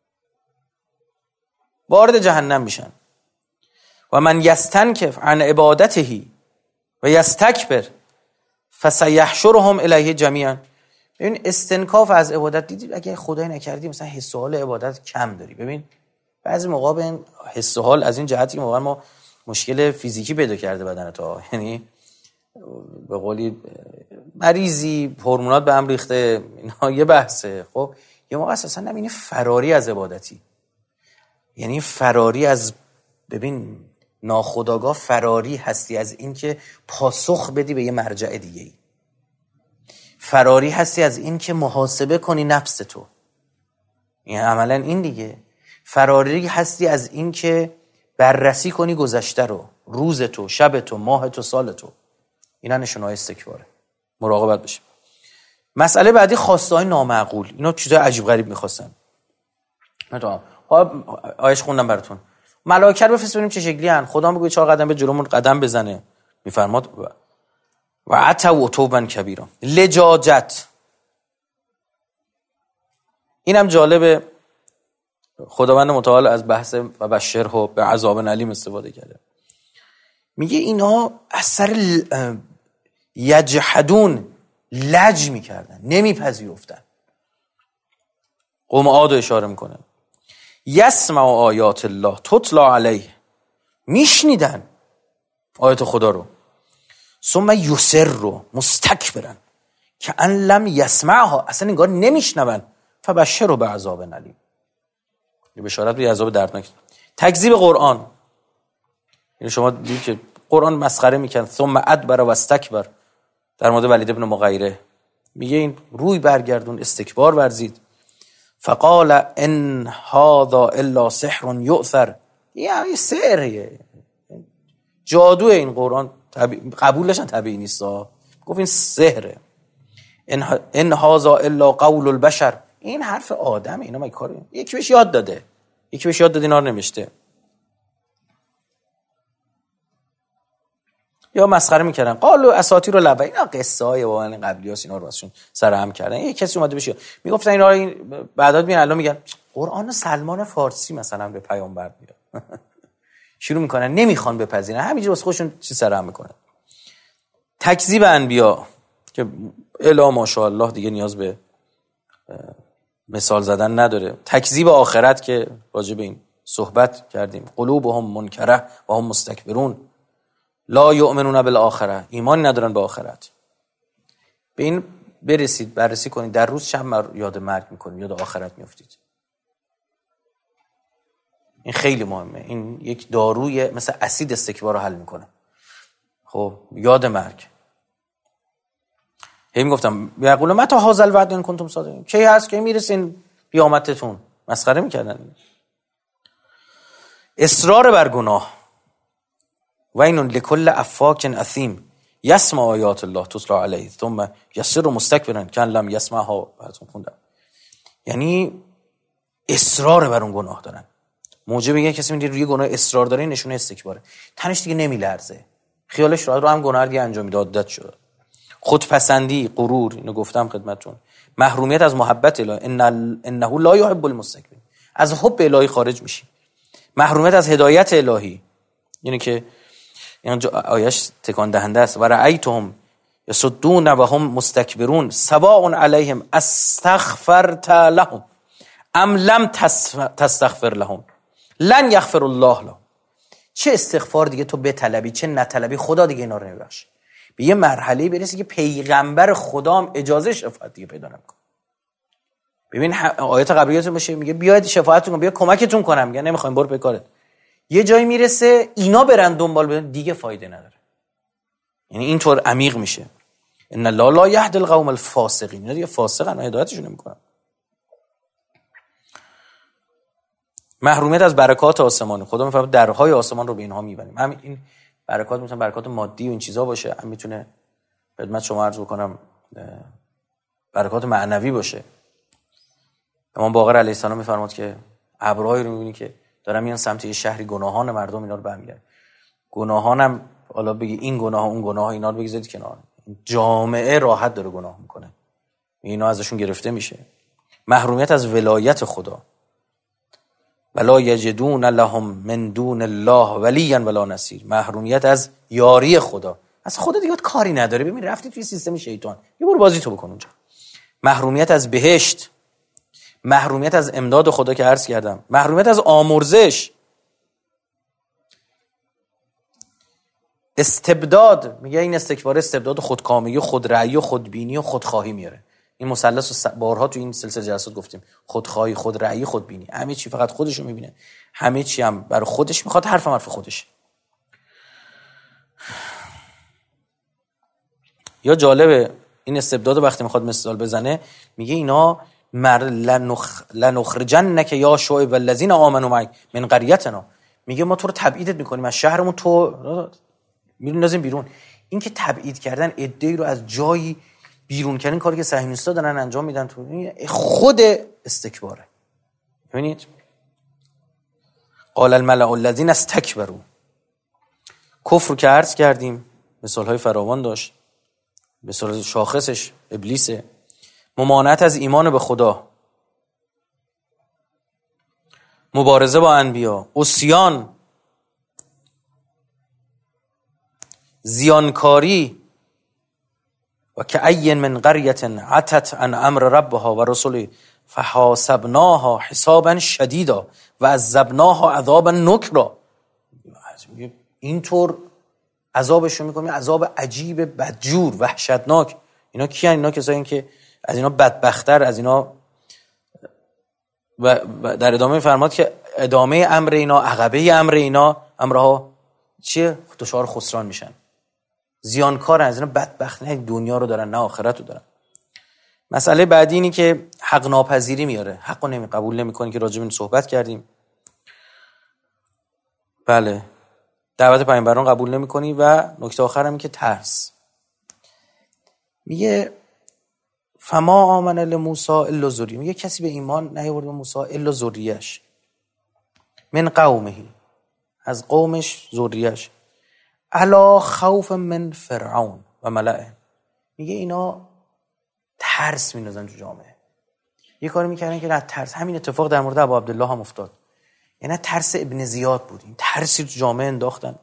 وارد جهنم میشن. و من یستنکف عن عبادته و یستکبر فسیحشرهم الیه جمیعا. ببین استنکاف از عبادت، دیدی اگه خدای نکردی مثلا حس و حال عبادت کم داری، ببین بعضی موقع به این حس و حال از این جهتی که واقعا ما مشکل فیزیکی پیدا کرده بدنت ها، یعنی به قولی مریضی هورمونات به هم ریخته، اینا یه بحثه. خب یه موقع اساسا نمی‌بینی فراری از عبادتی، یعنی فراری از، ببین ناخودآگاه فراری هستی از این که پاسخ بدی به یه مرجع دیگه‌ای، فراری هستی از این که محاسبه کنی نفس تو، این عملا این دیگه. فراری هستی از این که بررسی کنی گذشته رو، روز تو، شب تو، ماه تو، سال تو. اینا نشونه‌های استکباره، مراقبت بشیم. مسئله بعدی خواسته‌های نامعقول. اینا چیزای عجیب غریب می‌خواستن. مثلا آیش خوندم براتون، ملائکه رو بفرست ببینیم چه شکلی ان، خدا میگه چهار قدم به جلومون قدم بزنه، میفرماد و عتوا عتوبا کبیرا. لجاجت، اینم جالبه، خداوند متعال از بحث و بشره به عذاب علیم استفاده کرده. میگه اینا از سر یجحدون لج میکردن، نمیپذیرفتن. قوم عاد اشاره میکنه، یسمع آیات الله تتلا علیه، میشنیدن آیات خدا رو، ثم یسر رو مستکبرن که ان لم یسمعها، اصلا انگار نمیشنون، فبشر رو به عذاب علیم، یه بشارت به عذاب دردناک. تکذیب قرآن، یعنی شما دیدید که قرآن مسخره میکنه. ثم ادبر و استکبر، در مورد ولید ابن مغیره میگه این روی برگردون، استکبار ورزید. فقال ان هذا الا سحر یؤثر، یعنی سحریه، جادو این قرآن، قبولش هم طبیعی نیست، گفت این سحره. ان هذا الا قول البشر، این حرف آدمه، اینا ما کاری، یکی بهش یاد داده، یکی بهش یاد داده اینا رو نوشته. یا مسخره میکردن، قالوا اساطیر الاولین، اینا قصه های واقعا قبلیاست، اینا رو واسهشون سرهم کردن. یه کسی اومده بشه میگفتن اینا رو، بعدات میان الان میگن قرآن سلمان فارسی مثلا به پیامبر میاد شروع میکنن، نمیخوان بپذیرن، همینجوری واسه خودشون چی سرهم میکنن. تکذیب انبیا که الا ماشاءالله دیگه نیاز به مثال زدن نداره. تکذیب آخرت که راجع به این صحبت کردیم، قلوبهم منکره و هم مستکبرون لا یؤمنون بالآخره، ایمان ندارن به آخرت. به این برسید، بررسی کنید، در روز چند بار یاد مرگ میکنید، یاد آخرت میافتید. این خیلی مهمه، این یک داروی مثل اسید استکبار رو حل میکنه. خب یاد مرگ. هی میگفتم یقول متى هذا الوعد ان کنتم صادقین، کی هست که میرسین قیامتتون؟ مسخره میکردن. اصرار بر گناه، وین لکل افاک اثیم یسمع آیات الله تتلا علیه ثم یصر مستکبرا کان لم یسمعها. براتون خوندم، یعنی اصرار بر اون گناه دارن. موجب یه کسی میگه روی گناه اصرار داره، نشونه استکباره. تنش دیگه نمیلرزه، خیالش راحت رو هم گناه دیگه انجام میده، عادت شده. خودپسندی، غرور، اینو گفتم خدمتتون. محرومیت از محبت الهی، ان انه لا یحب المستکبرین، از حب الهی خارج میشی. محرومیت از هدایت الهی، یعنی که این آیش تکان دهنده است. و رأیتهم یصدون و هم مستکبرون سواء علیهم استغفرت لهم ام لم تستغفر لهم لن یغفر الله لهم. چه استغفار دیگه تو بطلبی چه نطلبی، خدا دیگه اینا رو نمیبخشه. به یه مرحله برسی که پیغمبر خدا هم اجازه شفاعت دیگه پیدا نمیکنه. ببین آیات قبلیاتون باشه، میگه بیاید شفاعتتون کنم، بیا کمکتون کنم، میگه نمیخوایم، برو به کارت. یه جایی میرسه اینا برن دنبال بدن، دیگه فایده نداره. یعنی اینطور عمیق میشه. ان الله لا یهدی القوم الفاسقین، اینا دیگه فاسقن، هدایتشون نمیکنن. محرومیت از برکات آسمانی، خدا میفرماید درهای آسمان رو به اینها میبندیم. همین این برکات میتونه برکات مادی و این چیزا باشه، هم میتونه خدمت شما عرض بکنم برکات معنوی باشه. امام باقر علیه السلام میفرماد که ابرهایی رو میبینی که دارن میان سمت یه شهری، گناهان مردم اینا رو برمیگردن. گناهانم حالا بگی این گناه اون گناه، اینا رو بگذارید کنار، جامعه راحت داره گناه میکنه، اینا ازشون گرفته میشه. محرومیت از ولایت خدا، ولا یجدون لهم من دون الله ولیا ولا نصیر. محرومیت از یاری خدا، از خدا دیگه کاری نداره. ببین رفتی توی سیستم شیطان، یه برو بازی تو بکن اونجا. محرومیت از بهشت، محرومیت از امداد خدا که عرض کردم، محرومیت از آمرزش، استبداد. میگه این استکبار استبداد خودکامگی و خودرأیی و خودبینی و خودخواهی میاره. این مثلث رو بارها تو این سلسله جلسات گفتیم، خودخواهی، خودرأیی، خودبینی. همه چی فقط خودش رو میبینه، همه چی هم برای خودش میخواد، حرف هم حرف خودش. یا جالبه این استبداد وقتی میخواد مثال بزنه، میگه اینا مر لنخ... لنخرجنک یا شعیب والذین آمنوا معک من قریتنا. میگه ما تو رو تبعیدت میکنیم از شهرمون، تو میندازیم بیرون. این که تبعید کردن عده‌ای رو از جایی بیرون کردن، کاری که صهیونیست‌ها دارن انجام میدن، تو خود استکباره. ببینید قال الملأ الذین استکبروا، کفر رو که عرض کردیم مثال‌های فراوان داشت. مثال شاخصش ابلیسه، ممانعت از ایمان به خدا، مبارزه با انبیا، عصیان، زیانکاری. و که ای من قریة عتت عن امر ربها و رسله فحاسبناها حسابا شدیدا و عذبناها عذابا نکرا. اینطور عذابشون میکنیم، عذاب عجیب، بدجور، وحشتناک. اینا کیان؟ اینا کسایی که از اینا بدبختر، از اینا و در ادامه فرماد که ادامه امر اینا، عقبه امر اینا، امرها چیه؟ دچار خسران میشن، زیانکارن، از اینا بدبخت، نه دنیا رو دارن نه آخرت رو دارن. مسئله بعدی اینی که حق ناپذیری میاره، حق رو نمی قبول نمیکنی که راجع به این صحبت کردیم. بله، دعوت پیامبران قبول نمیکنی. و نکته آخر هم که ترس. میگه فما آمن لموسی الا ذریه، میگه کسی به ایمان نیاورد به موسی الا ذریه‌اش، من قومه، از قومش ذریه‌اش، علا خوف من فرعون و ملئه. میگه اینا ترس میندازن تو جامعه. یه کاری میکردن که نه ترس. همین اتفاق در مورد ابو عبدالله هم افتاد. یعنی ترس ابن زیاد بود، این ترسی تو جامعه انداختن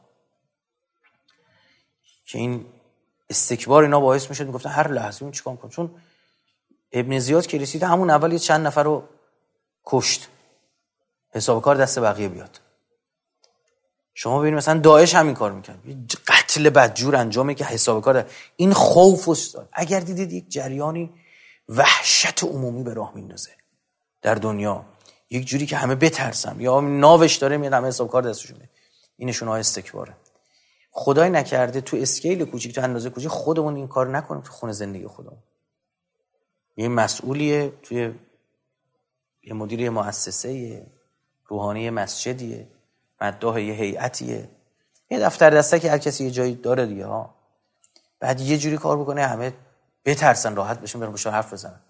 که این استکبار اینا باعث میشد میگفتن هر لحظه این چیکار کنه. چون ابن زیاد که رسید همون اول یه چند نفر رو کشت، حساب کار دست بقیه بیاد. شما ببینید مثلا داعش همین کار میکنه، قتل بدجور انجامه که حساب کار داره. این خوف است. اگر دیدید یک جریانی وحشت عمومی به راه میندازه در دنیا، یک جوری که همه بترسن، یا ناوش داره میاد همه حساب کار دستشونه، این نشونه استکباره. خدای نکرده تو اسکیل کوچیک، تو اندازه کوچیک خودمون این کار نکنیم تو خونه زندگی خودمون. یه مسئولیه، توی یه مدیر یه مؤسسه روحانی مسجدیه، مداح یه هیئتیه، یه دفتر دسته که هر کسی یه جایی داره دیگه ها. بعد یه جوری کار بکنه همه بترسن، راحت بشن برن باشون حرف بزنن.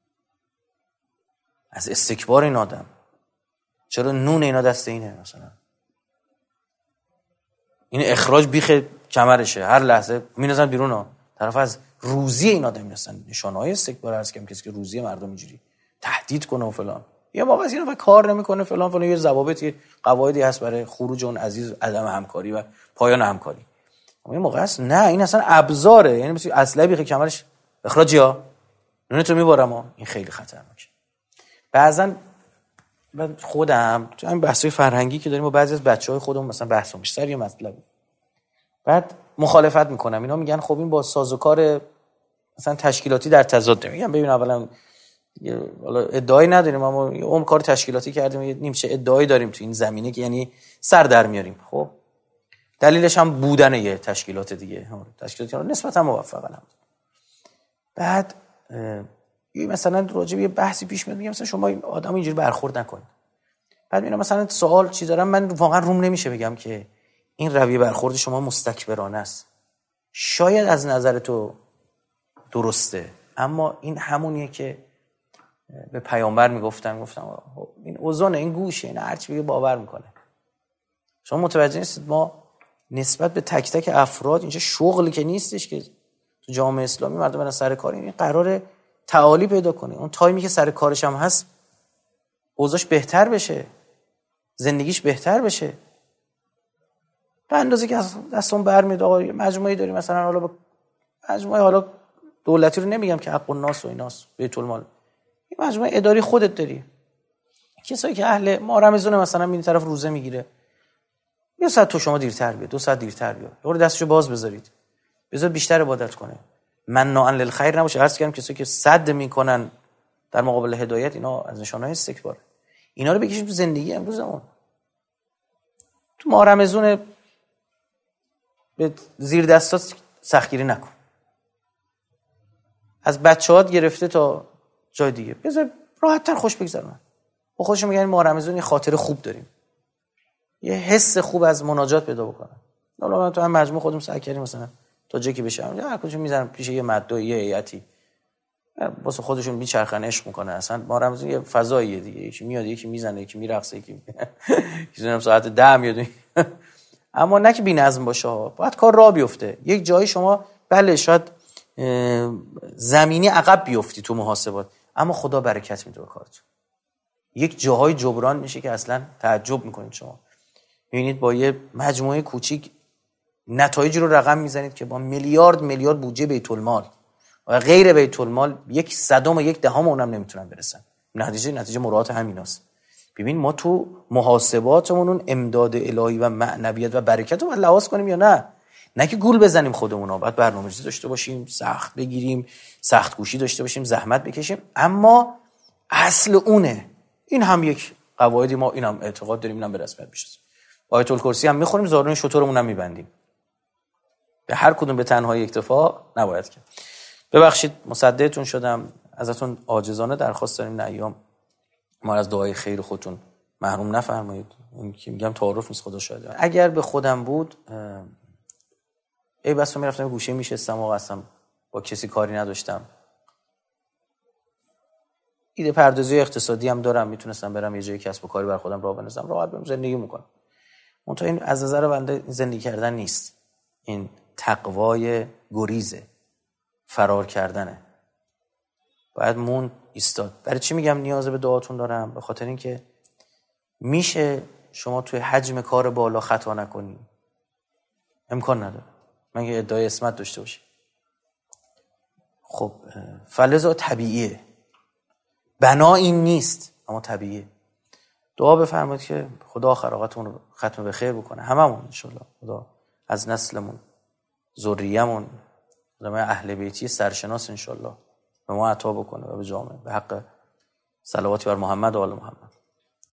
از استکبار این آدم. چرا نون اینا دست اینه؟ مثلا این اخراج بیخ کمرشه، هر لحظه میندازن بیرون ها. طرف از روزی این آدم میندازن. نشانه‌های استکبار هست که کسی که روزی مردم اینجوری تهدید کنه و فلان. یه موقع از اینا کار نمیکنه فلان فلان، یه ضوابطی قواعدی هست برای خروج اون عزیز، عدم همکاری و پایان همکاری. اما یه موقع هست نه، این اصلا ابزاره، یعنی مثلا اصلا بیخ کمرش اخراجیا نونتو میبرم ها. این خیلی خطرناکه. بعضن من خودم تو این بحث‌های فرهنگی که داریم با بعضی از بچه‌های خودمون مثلا بحث میشه سر یه مطلبی، بعد مخالفت میکنم. اینا میگن خب این با سازوکار مثلا تشکیلاتی در تضاد. میگم ببین اولا حالا ادعایی نداریم، اما اون کار تشکیلاتی کردیم، یه نیمچه ادعایی داریم تو این زمینه که یعنی سر در میاریم. خب دلیلش هم بودن یه تشکیلات دیگه، تشکیلاتی نسبتا موفقن. بعد یه مثلا راجع به یه بحثی پیش میاد، میگم مثلا شما آدم اینجوری برخورد نکنید. بعد میگم مثلا سوال چی دارم، من واقعا روم نمیشه بگم که این رویه برخورد شما مستکبرانه است. شاید از نظر تو درسته، اما این همونیه که به پیامبر میگفتن، گفتم این اوزانه، این گوشه، این هرچی بگه باور میکنه. شما متوجه نیستید ما نسبت به تک تک افراد اینجا شغلی که نیستش که تو جامعه اسلامی مردم برن سر کار، این قراره تعالی پیدا کنه. اون تایمی که سر کارش هم هست اوضاعش بهتر بشه، زندگیش بهتر بشه. به اندازه که از دستون برمیاد آقا مجموعه‌ای داریم مثلا، حالا با مجموعه حالا دولتی رو نمیگم که حق الناس و ایناس بیت المال، مجموعه اداری خودت داری، کسایی که اهل ما رمضان مثلا این طرف روزه میگیره، یه ساعت تو شما دیرتر بیا، دو ساعت دیرتر بیا، یه دستشو باز بذارید، بذار بیشتر عبادت کنه، مناعا للخیر نباشه. عرض کردم کسایی که صد میکنن در مقابل هدایت، اینا از نشانه‌های استکباره. اینا رو بکشیم تو زندگی امروزمون. تو ماه رمضان به زیر دستات سختگیری نکن، از بچه‌هات گرفته تا جای دیگه بذار راحت‌تر خوش بگذرونن. با خودشون میگن ماه رمضان یه خاطره خوب داریم، یه حس خوب از مناجات پیدا بکنن. حالا من تو هم مجموع خودم سعی کردیم مثلا تا جایی که بشه هر کدومشون میذارم پیش یه مدعی یه هیئتی، واسه خودشون میچرخن عشق میکنه. اصلا ما رمضان یه فضاییه دیگه، یکی میاد یکی میزنه یکی میرقصه یکی میزنه ساعت ده میاد اما نه که بی‌نظم باشه، باید کار راه بیفته. یک جایی شما بله شاید زمینی عقب بیفتی تو محاسبات، اما خدا برکت میده به کارتون. یک جاهای جبران میشه که اصلا تعجب میکنید شما میبینید با یه مجموعه کوچیک نتایجی رو رقم میزنید که با میلیارد میلیارد بودجه بیت المال و غیر بیت المال یک صدم و یک دهم اونم نمیتونن برسن. نتیجه نتیجه مراعات همیناست. ببین ما تو محاسباتمون اون امداد الهی و معنویت و برکت رو باید لحاظ کنیم یا نه؟ نه که گول بزنیم خودمون. باید برنامه‌ریزی داشته باشیم، سخت بگیریم، سخت کوشی داشته باشیم، زحمت بکشیم، اما اصل اونه. این هم یک قواعدی ما اینم اعتقاد داریم، اینم به رسمیت میشه. آیت الکرسی هم میخونیم، زارون شترمون هم میبندیم. به هر کدوم به تنهایی اکتفا نباید کرد. ببخشید مصدقتون شدم، ازتون عاجزانه درخواست داریم نه ایام ما از دعای خیر خودتون محروم نفرمایید. این که میگم تعارف نیست، خدا شاهده. اگر به خودم بود ای بس میرفتم گوشه میشستم و قسم با کسی کاری نداشتم، ایده پردازی اقتصادی هم دارم، میتونستم برم یه جای کسب و کاری بر خودم راه بندازم، راحت برم زندگی میکنم. منتها این از نظر بنده زندگی کردن نیست، این تقوای گریزه، فرار کردنه. باید مون ایستاد. برای چی میگم نیاز به دعاتون دارم؟ به خاطر اینکه میشه شما توی حجم کار بالا خطا نکنی، امکان نداره مگه ادعای اسمت داشته باشی. خب فلذا طبیعیه، بنا این نیست اما طبیعیه. دعا بفرمایید که خدا آخر اوقاتمون رو ختم به خیر بکنه، هممون ان شاء الله. خدا از نسلمون، ذریه‌مون، علمای اهل بیتی سرشناس ان شاء الله به ما عطا بکنه و به جامعه به حق صلواتی بر محمد و آل محمد.